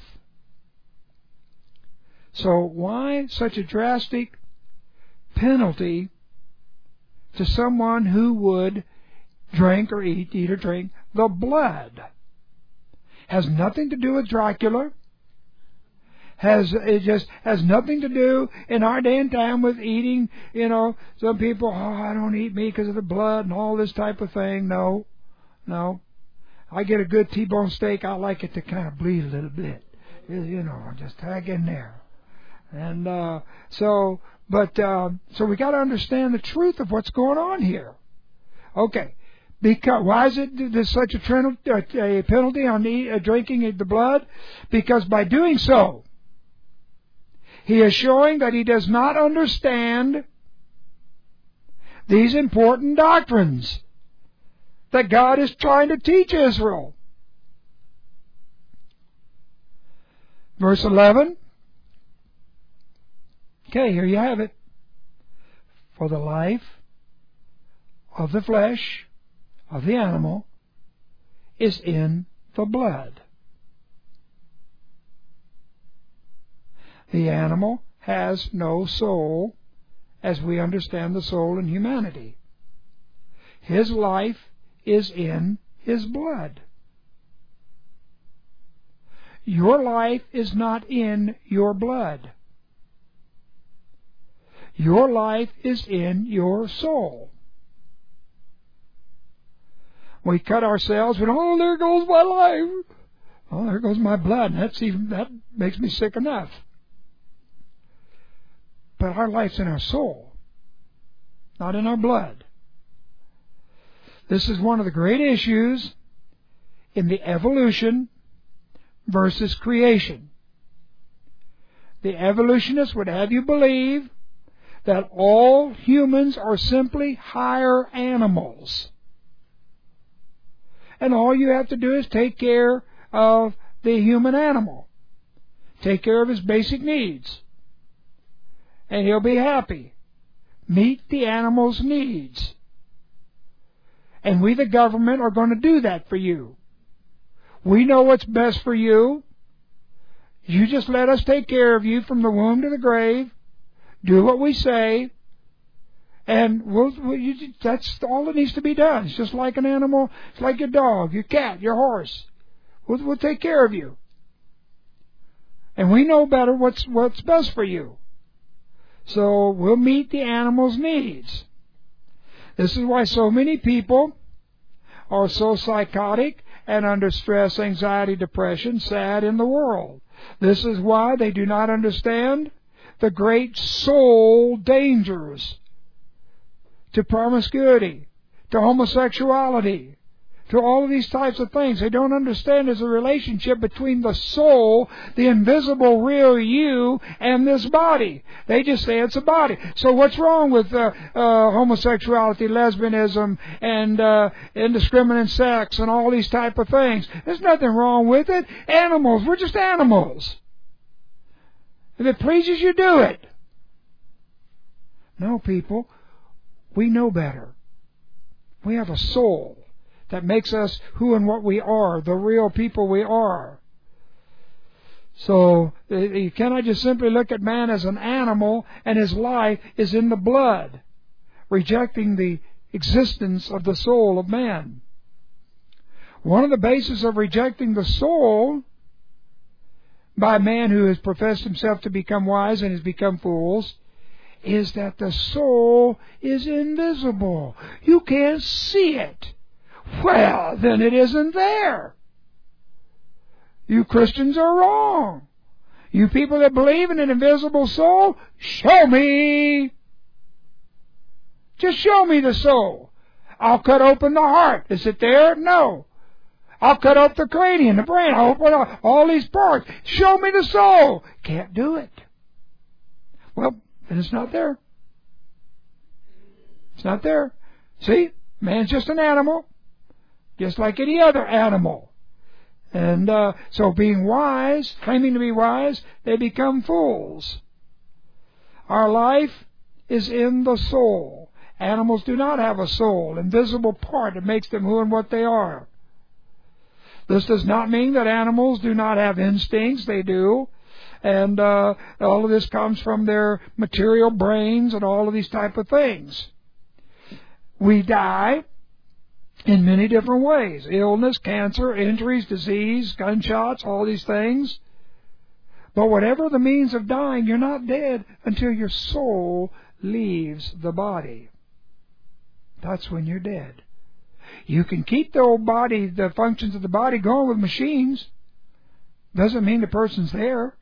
So why such a drastic penalty to someone who would drink or eat, eat or drink the blood? Has nothing to do with Dracula. Has it just has nothing to do in our day and time with eating. You know, some people, oh, I don't eat meat because of the blood and all this type of thing. No, no. I get a good T-bone steak. I like it to kind of bleed a little bit. You know, just tag in there. And uh, so, but uh, so we got to understand the truth of what's going on here. Okay, because why is it there's such a, a penalty on the, uh, drinking the blood? Because by doing so, he is showing that he does not understand these important doctrines that God is trying to teach Israel. Verse eleven. Okay, here you have it. For the life of the flesh of the animal is in the blood. The animal has no soul as we understand the soul in humanity. His life is in his blood. Your life is not in your blood. Your life is in your soul. We cut ourselves and, oh, there goes my life. Oh, there goes my blood. And that's even, that makes me sick enough. But our life's in our soul, not in our blood. This is one of the great issues in the evolution versus creation. The evolutionists would have you believe that all humans are simply higher animals. and all you have to do is take care of the human animal. Take care of his basic needs. And he'll be happy. Meet the animal's needs. And we, the government, are going to do that for you. We know what's best for you. You just let us take care of you from the womb to the grave. Do what we say. And we'll, we'll, you, that's all that needs to be done. It's just like an animal. It's like your dog, your cat, your horse. We'll, we'll take care of you. And we know better what's, what's best for you. So we'll meet the animal's needs. This is why so many people are so psychotic and under stress, anxiety, depression, sad in the world. This is why they do not understand the great soul dangers to promiscuity, to homosexuality, to all of these types of things. They don't understand there's a relationship between the soul, the invisible real you, and this body. They just say it's a body. So what's wrong with uh, uh, homosexuality, lesbianism, and uh, indiscriminate sex, and all these type of things? There's nothing wrong with it. Animals, we're just animals. If it pleases you, do it. No, people, we know better. We have a soul that makes us who and what we are, the real people we are. So you cannot just simply look at man as an animal and his life is in the blood, rejecting the existence of the soul of man. One of the bases of rejecting the soul by man who has professed himself to become wise and has become fools is that the soul is invisible. You can't see it. Well, then it isn't there. You Christians are wrong. You people that believe in an invisible soul, show me. Just show me the soul. I'll cut open the heart. Is it there? No. I'll cut up the cranium, the brain. I'll open up all these parts. Show me the soul. Can't do it. Well, then it's not there. It's not there. See? Man's just an animal. Just like any other animal. And uh, so being wise, claiming to be wise, they become fools. Our life is in the soul. Animals do not have a soul, invisible part that makes them who and what they are. This does not mean that animals do not have instincts. They do. And uh, all of this comes from their material brains and all of these type of things. We die in many different ways. Illness, cancer, injuries, disease, gunshots, all these things. But whatever the means of dying, you're not dead until your soul leaves the body. That's when you're dead. You can keep the old body, the functions of the body going with machines. Doesn't mean the person's there.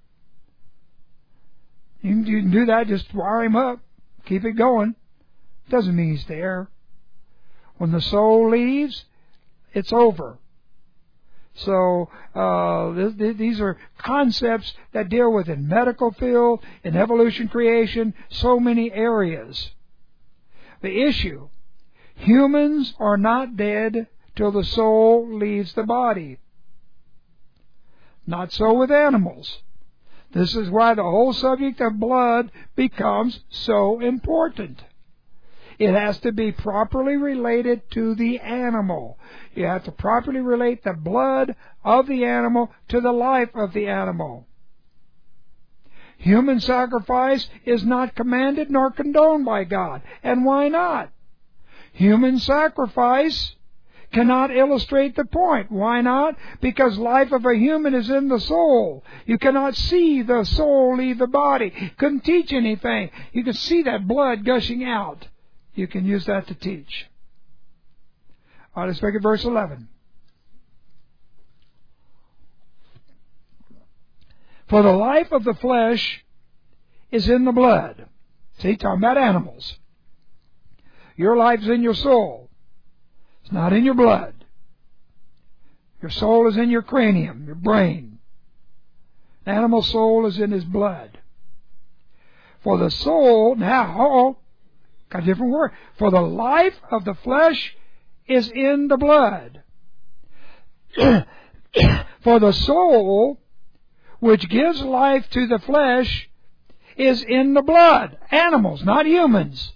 You can, you can do that, just wire him up, keep it going. Doesn't mean he's there. When the soul leaves, it's over. So uh, th- th- these are concepts that deal with in medical field, in evolution creation, so many areas. The issue, humans are not dead till the soul leaves the body. Not so with animals. This is why the whole subject of blood becomes so important. It has to be properly related to the animal. You have to properly relate the blood of the animal to the life of the animal. Human sacrifice is not commanded nor condoned by God. And why not? Human sacrifice cannot illustrate the point. Why not? Because life of a human is in the soul. You cannot see the soul leave the body. Couldn't teach anything. You can see that blood gushing out. You can use that to teach. All right, let's look at verse eleven. For the life of the flesh is in the blood. See, talking about animals. Your life is in your soul. It's not in your blood. Your soul is in your cranium, your brain. The animal soul is in his blood. For the soul, now, got a different word. For the life of the flesh is in the blood. For the soul, which gives life to the flesh, is in the blood. Animals, not humans.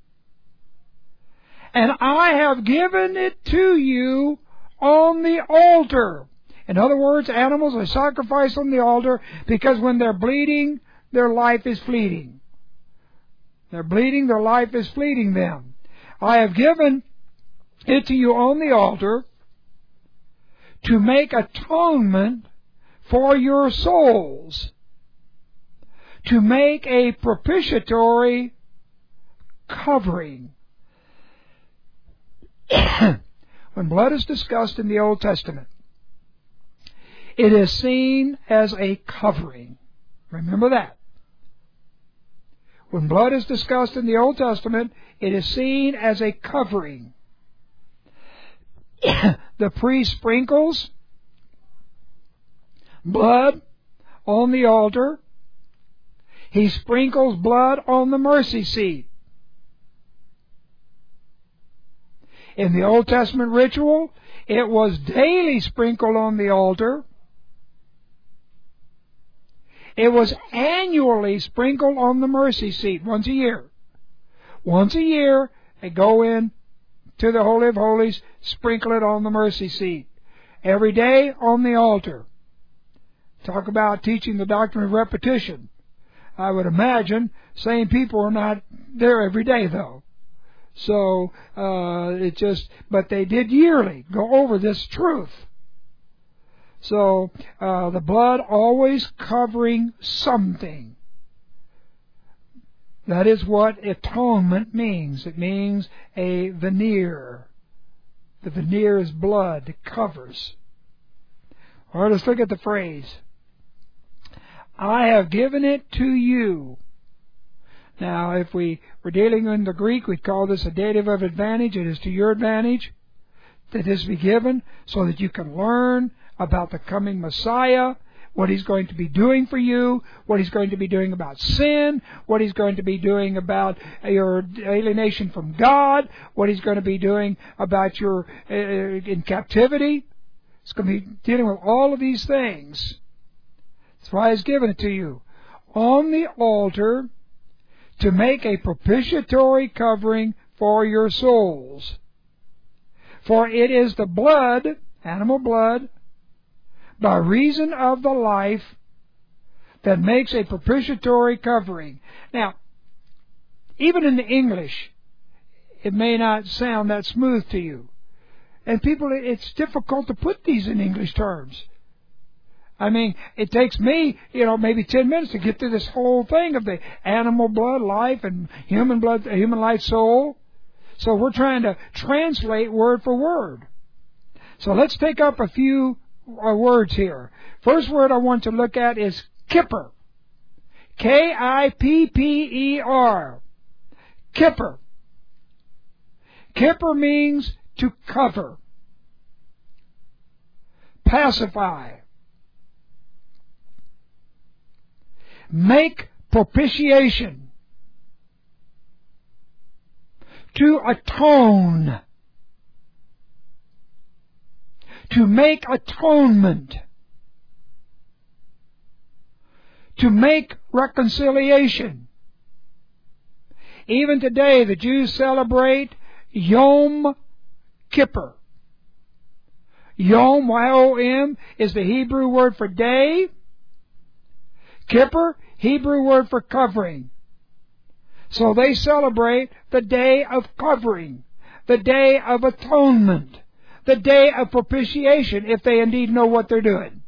And I have given it to you on the altar. In other words, animals are sacrificed on the altar because when they're bleeding, their life is fleeting. They're bleeding, their life is fleeting them. I have given it to you on the altar to make atonement for your souls, to make a propitiatory covering. When blood is discussed in the Old Testament, it is seen as a covering. Remember that. When blood is discussed in the Old Testament, it is seen as a covering. The priest sprinkles blood on the altar. He sprinkles blood on the mercy seat. In the Old Testament ritual, it was daily sprinkled on the altar. It was annually sprinkled on the mercy seat, once a year. Once a year, they go in to the Holy of Holies, sprinkle it on the mercy seat. Every day on the altar. Talk about teaching the doctrine of repetition. I would imagine same people are not there every day, though. So, uh, it just, but they did yearly go over this truth. So, uh, the blood always covering something. That is what atonement means. It means a veneer. The veneer is blood. It covers. All right, let's look at the phrase. I have given it to you. Now, if we were dealing in the Greek, we'd call this a dative of advantage. It is to your advantage that this be given so that you can learn about the coming Messiah, what He's going to be doing for you, what He's going to be doing about sin, what He's going to be doing about your alienation from God, what He's going to be doing about your uh, in captivity. It's going to be dealing with all of these things. That's why He's given it to you. On the altar, to make a propitiatory covering for your souls. For it is the blood, animal blood, by reason of the life, that makes a propitiatory covering. Now, even in the English, it may not sound that smooth to you. And people, it's difficult to put these in English terms. I mean, it takes me, you know, maybe ten minutes to get through this whole thing of the animal blood, life, and human blood, human life, soul. So we're trying to translate word for word. So let's take up a few uh, words here. First word I want to look at is kipper. K I P P E R. Kipper. Kipper means to cover. Pacify. Make propitiation. To atone. To make atonement. To make reconciliation. Even today, the Jews celebrate Yom Kippur. Yom, Y O M, is the Hebrew word for day. Kippur, Hebrew word for covering. So they celebrate the day of covering, the day of atonement, the day of propitiation, if they indeed know what they're doing.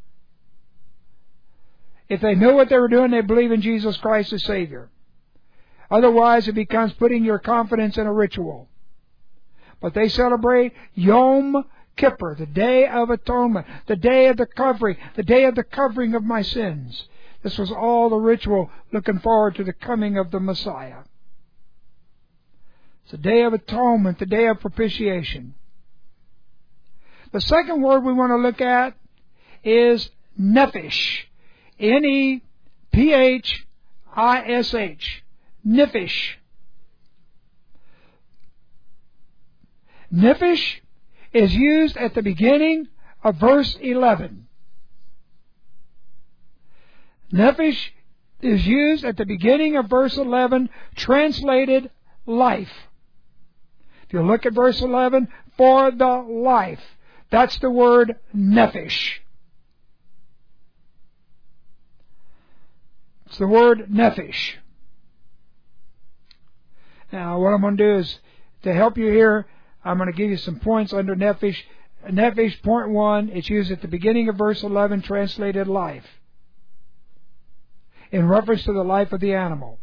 If they know what they were doing, they believe in Jesus Christ as Savior. Otherwise, it becomes putting your confidence in a ritual. But they celebrate Yom Kippur, the day of atonement, the day of the covering, the day of the covering of my sins. This was all the ritual looking forward to the coming of the Messiah. It's the day of atonement, the day of propitiation. The second word we want to look at is nephesh. N E P H I S H. Nephesh. Nephesh is used at the beginning of verse eleven. Nephesh is used at the beginning of verse eleven, translated life. If you look at verse eleven, for the life, that's the word nephesh. It's the word nephesh. Now, what I'm going to do is, to help you here, I'm going to give you some points under nephesh. Nephesh, point one, it's used at the beginning of verse eleven, translated life, in reference to the life of the animal.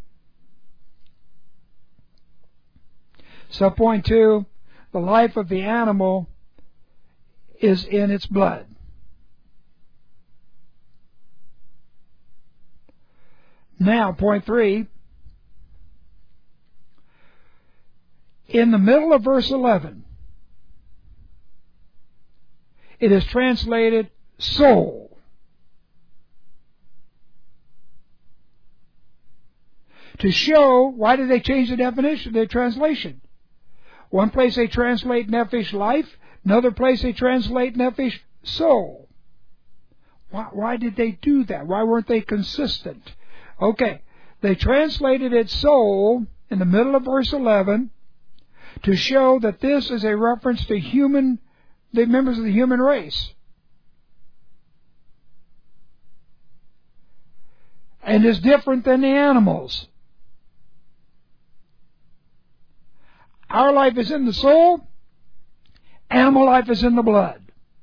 Subpoint two, the life of the animal is in its blood. Now, point three, in the middle of verse eleven, it is translated soul. To show, why did they change the definition, the translation? One place they translate nephesh life, another place they translate nephesh soul. Why, why did they do that? Why weren't they consistent? Okay, they translated it soul in the middle of verse eleven to show that this is a reference to human, the members of the human race. And is different than the animals. Our life is in the soul, animal life is in the blood.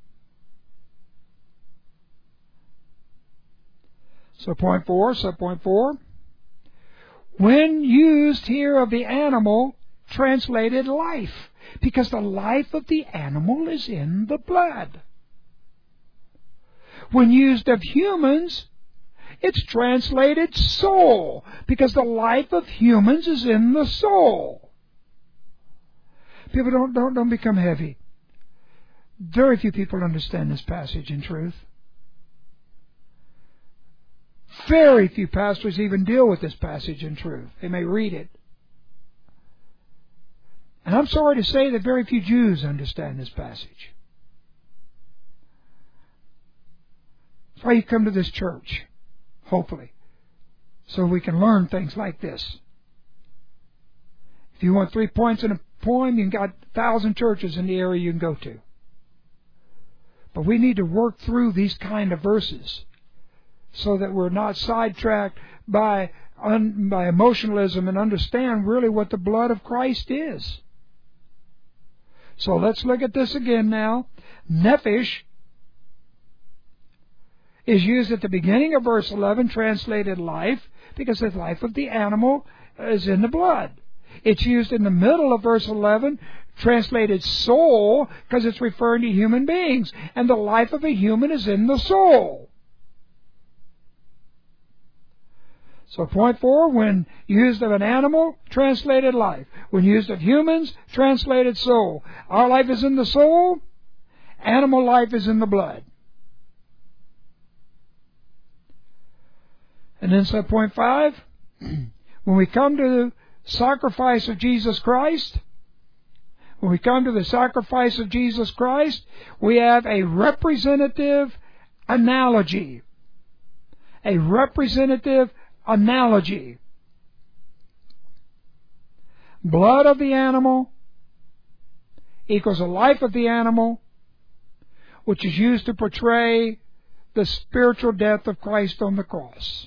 So point four, sub point four, when used here of the animal, translated life, because the life of the animal is in the blood. When used of humans, it's translated soul, because the life of humans is in the soul. People don't, don't, don't become heavy. Very few people understand this passage in truth. Very few pastors even deal with this passage in truth. They may read it. And I'm sorry to say that very few Jews understand this passage. That's why you come to this church, hopefully, so we can learn things like this. If you want three points in a poem, you've got a thousand churches in the area you can go to. But we need to work through these kind of verses so that we're not sidetracked by, un, by emotionalism and understand really what the blood of Christ is. So let's look at this again now. Nephesh is used at the beginning of verse eleven, translated life, because the life of the animal is in the blood. It's used in the middle of verse eleven, translated soul, because it's referring to human beings. And the life of a human is in the soul. So point four, when used of an animal, translated life. When used of humans, translated soul. Our life is in the soul. Animal life is in the blood. And then so point five, when we come to the sacrifice of Jesus Christ, when we come to the sacrifice of Jesus Christ, we have a representative analogy. A representative analogy. Blood of the animal equals the life of the animal, which is used to portray the spiritual death of Christ on the cross.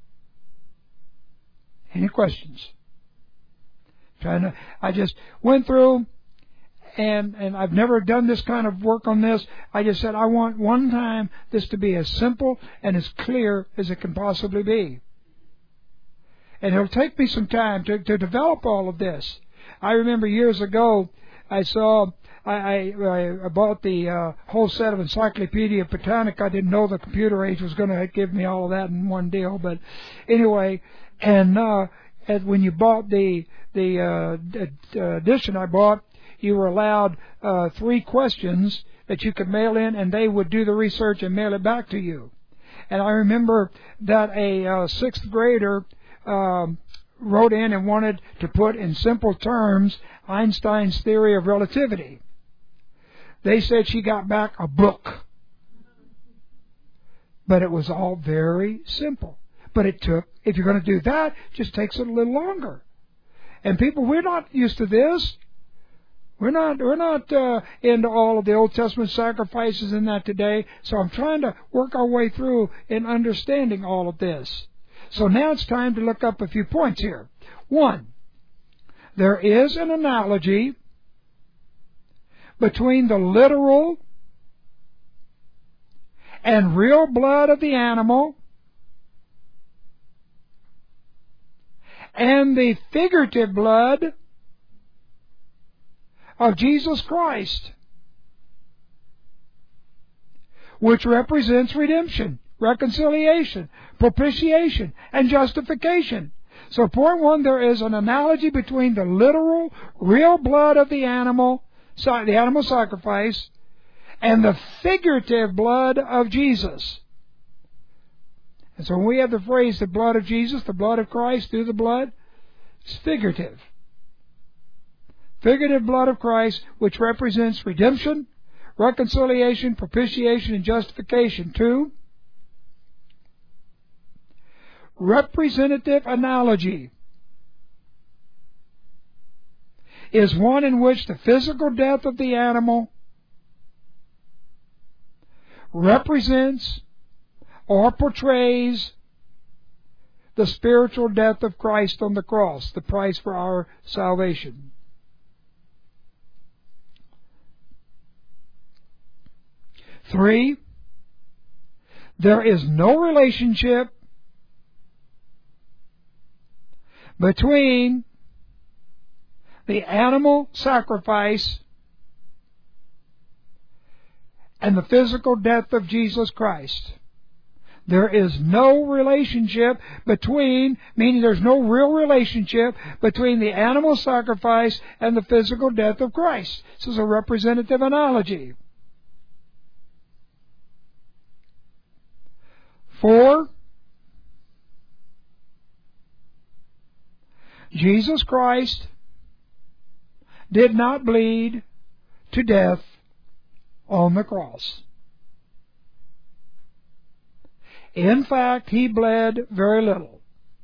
Any questions? Trying to, I just went through, and, and I've never done this kind of work on this. I just said I want one time this to be as simple and as clear as it can possibly be. And it'll take me some time to, to develop all of this. I remember years ago, I saw, I, I, I bought the uh, whole set of Encyclopedia Britannica. I didn't know the computer age was going to give me all of that in one deal. But anyway, and, uh, and when you bought the, the uh, edition I bought, you were allowed uh, three questions that you could mail in, and they would do the research and mail it back to you. And I remember that a uh, sixth grader Um, wrote in and wanted to put in simple terms Einstein's theory of relativity. They said she got back a book But it was all very simple. But it took, if you're going to do that, it just takes it a little longer. And people, we're not used to this. We're not, we're not uh, into all of the Old Testament sacrifices and that today. So I'm trying to work our way through in understanding all of this. So now it's time to look up a few points here. One, there is an analogy between the literal and real blood of the animal and the figurative blood of Jesus Christ, which represents redemption, reconciliation, propitiation, and justification. So point one, there is an analogy between the literal, real blood of the animal, the animal sacrifice, and the figurative blood of Jesus. And so when we have the phrase, the blood of Jesus, the blood of Christ through the blood, it's figurative. Figurative blood of Christ, which represents redemption, reconciliation, propitiation, and justification. Two, representative analogy is one in which the physical death of the animal represents or portrays the spiritual death of Christ on the cross, the price for our salvation. Three, there is no relationship between the animal sacrifice and the physical death of Jesus Christ. There is no relationship between, meaning there's no real relationship between the animal sacrifice and the physical death of Christ. This is a representative analogy. Four, Jesus Christ did not bleed to death on the cross. In fact, He bled very little.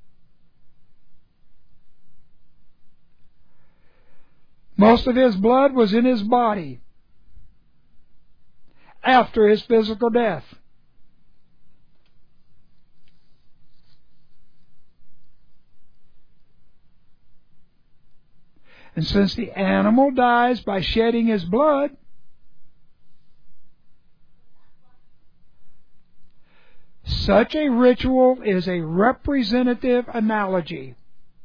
Most of His blood was in His body after His physical death. And since the animal dies by shedding his blood, such a ritual is a representative analogy.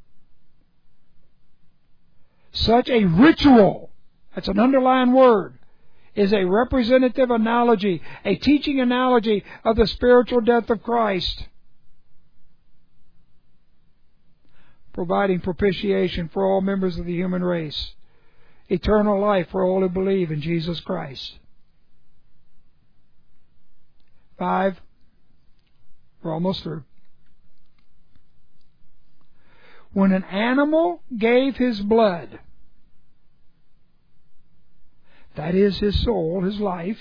Such a ritual, that's an underlined word, is a representative analogy, a teaching analogy of the spiritual death of Christ, providing propitiation for all members of the human race, eternal life for all who believe in Jesus Christ. Five, we're almost through. When an animal gave his blood, that is his soul, his life,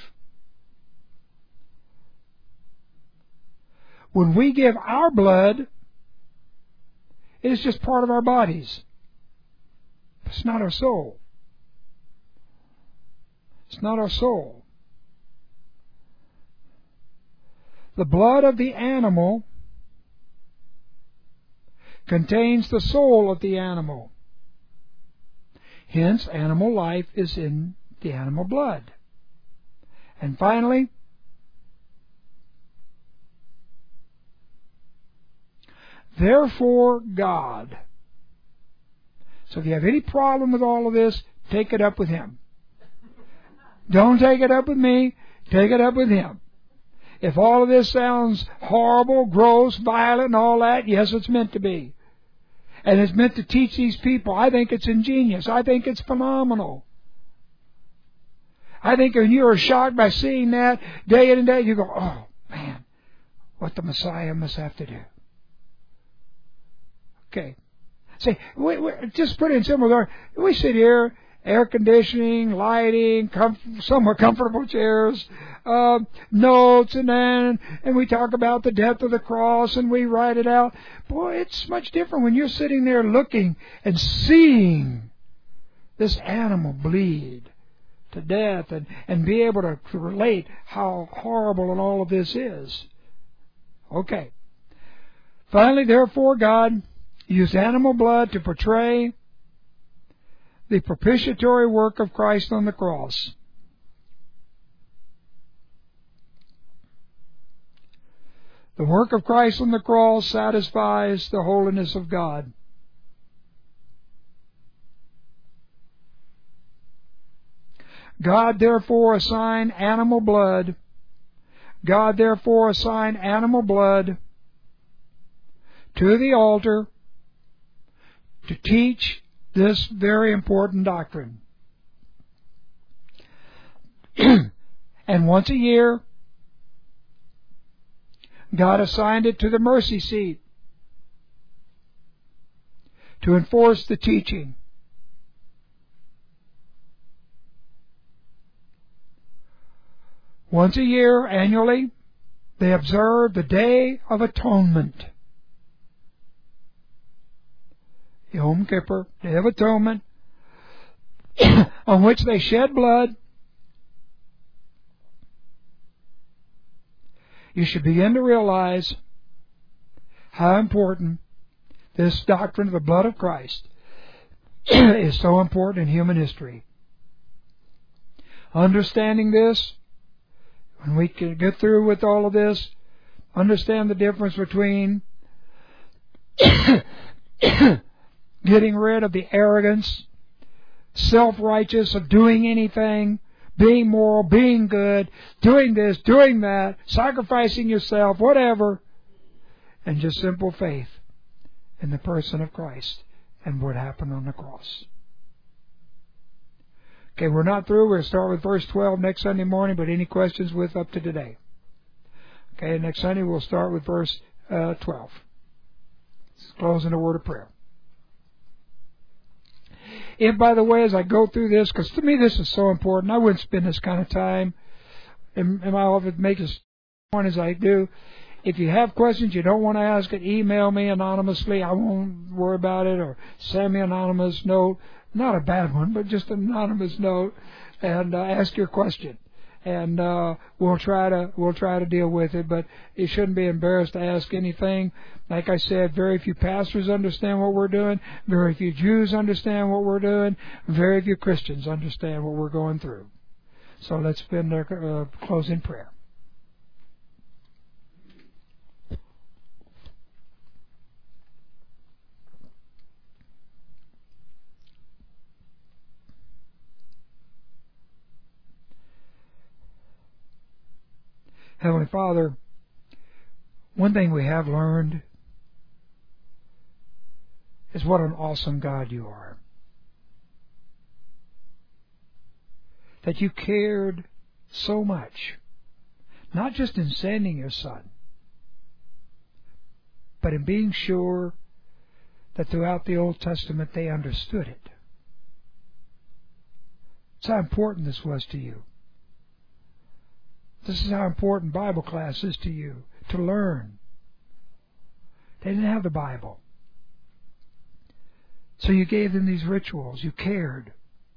when we give our blood, it is just part of our bodies. It's not our soul. It's not our soul. The blood of the animal contains the soul of the animal. Hence, animal life is in the animal blood. And finally, therefore God. So if you have any problem with all of this, take it up with Him. Don't take it up with me. Take it up with Him. If all of this sounds horrible, gross, violent, and all that, yes, it's meant to be. And it's meant to teach these people. I think it's ingenious. I think it's phenomenal. I think when you are shocked by seeing that day in and day, you go, oh, man, what the Messiah must have to do. Okay. See, we, we, just put it in simple terms. We sit here air conditioning, lighting, com- somewhat comfortable chairs, uh, notes, and then and we talk about the death of the cross and we write it out. Boy, it's much different when you're sitting there looking and seeing this animal bleed to death and, and be able to, to relate how horrible and all of this is. Okay. Finally, therefore, God used animal blood to portray the propitiatory work of Christ on the cross. The work of Christ on the cross satisfies the holiness of God. God therefore assigned animal blood. God therefore assigned animal blood to the altar to teach this very important doctrine. And once a year, God assigned it to the mercy seat to enforce the teaching. Once a year, annually, they observe the Day of Atonement. Yom Kippur, Day of Atonement, on which they shed blood. You should begin to realize how important this doctrine of the blood of Christ is so important in human history. Understanding this, when we can get through with all of this, understand the difference between getting rid of the arrogance, self-righteous of doing anything, being moral, being good, doing this, doing that, sacrificing yourself, whatever, and just simple faith in the person of Christ and what happened on the cross. Okay, we're not through. We're going to start with verse twelve next Sunday morning, but any questions with up to today? Okay, next Sunday we'll start with verse uh, twelve. Let's close in a word of prayer. If, by the way, as I go through this, because to me this is so important, I wouldn't spend this kind of time in, in my office making as point as I do. If you have questions you don't want to ask it, email me anonymously. I won't worry about it, or send me an anonymous note. Not a bad one, but just an anonymous note, and uh, ask your question, and uh, we'll try to we'll try to deal with it. But you shouldn't be embarrassed to ask anything. Like I said, very few pastors understand what we're doing. Very few Jews understand what we're doing. Very few Christians understand what we're going through. So let's spend our uh, closing prayer. Heavenly Father, one thing we have learned is what an awesome God you are. That you cared so much, not just in sending your Son, but in being sure that throughout the Old Testament they understood it. That's how important this was to you. This is how important Bible class is to you, to learn. They didn't have the Bible. So you gave them these rituals. You cared.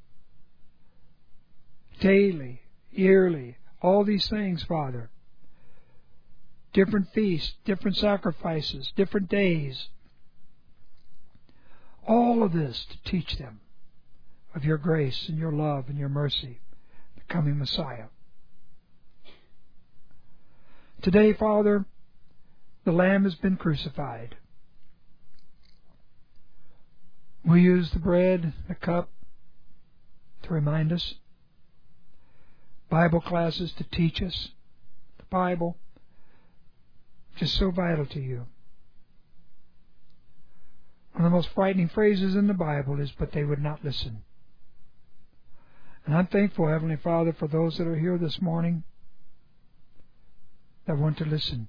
Daily, yearly, all these things, Father. Different feasts, different sacrifices, different days. All of this to teach them of your grace and your love and your mercy, the coming Messiah. Today, Father, the Lamb has been crucified. We use the bread, the cup, to remind us. Bible classes to teach us the Bible. Just so vital to you. One of the most frightening phrases in the Bible is, but they would not listen. And I'm thankful, Heavenly Father, for those that are here this morning that want to listen,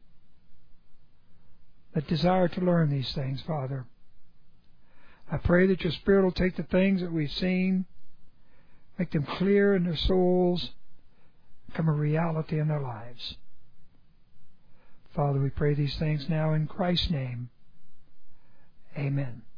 that desire to learn these things, Father. I pray that your Spirit will take the things that we've seen make them clear in their souls, become a reality in their lives. Father, we pray these things now in Christ's name. Amen.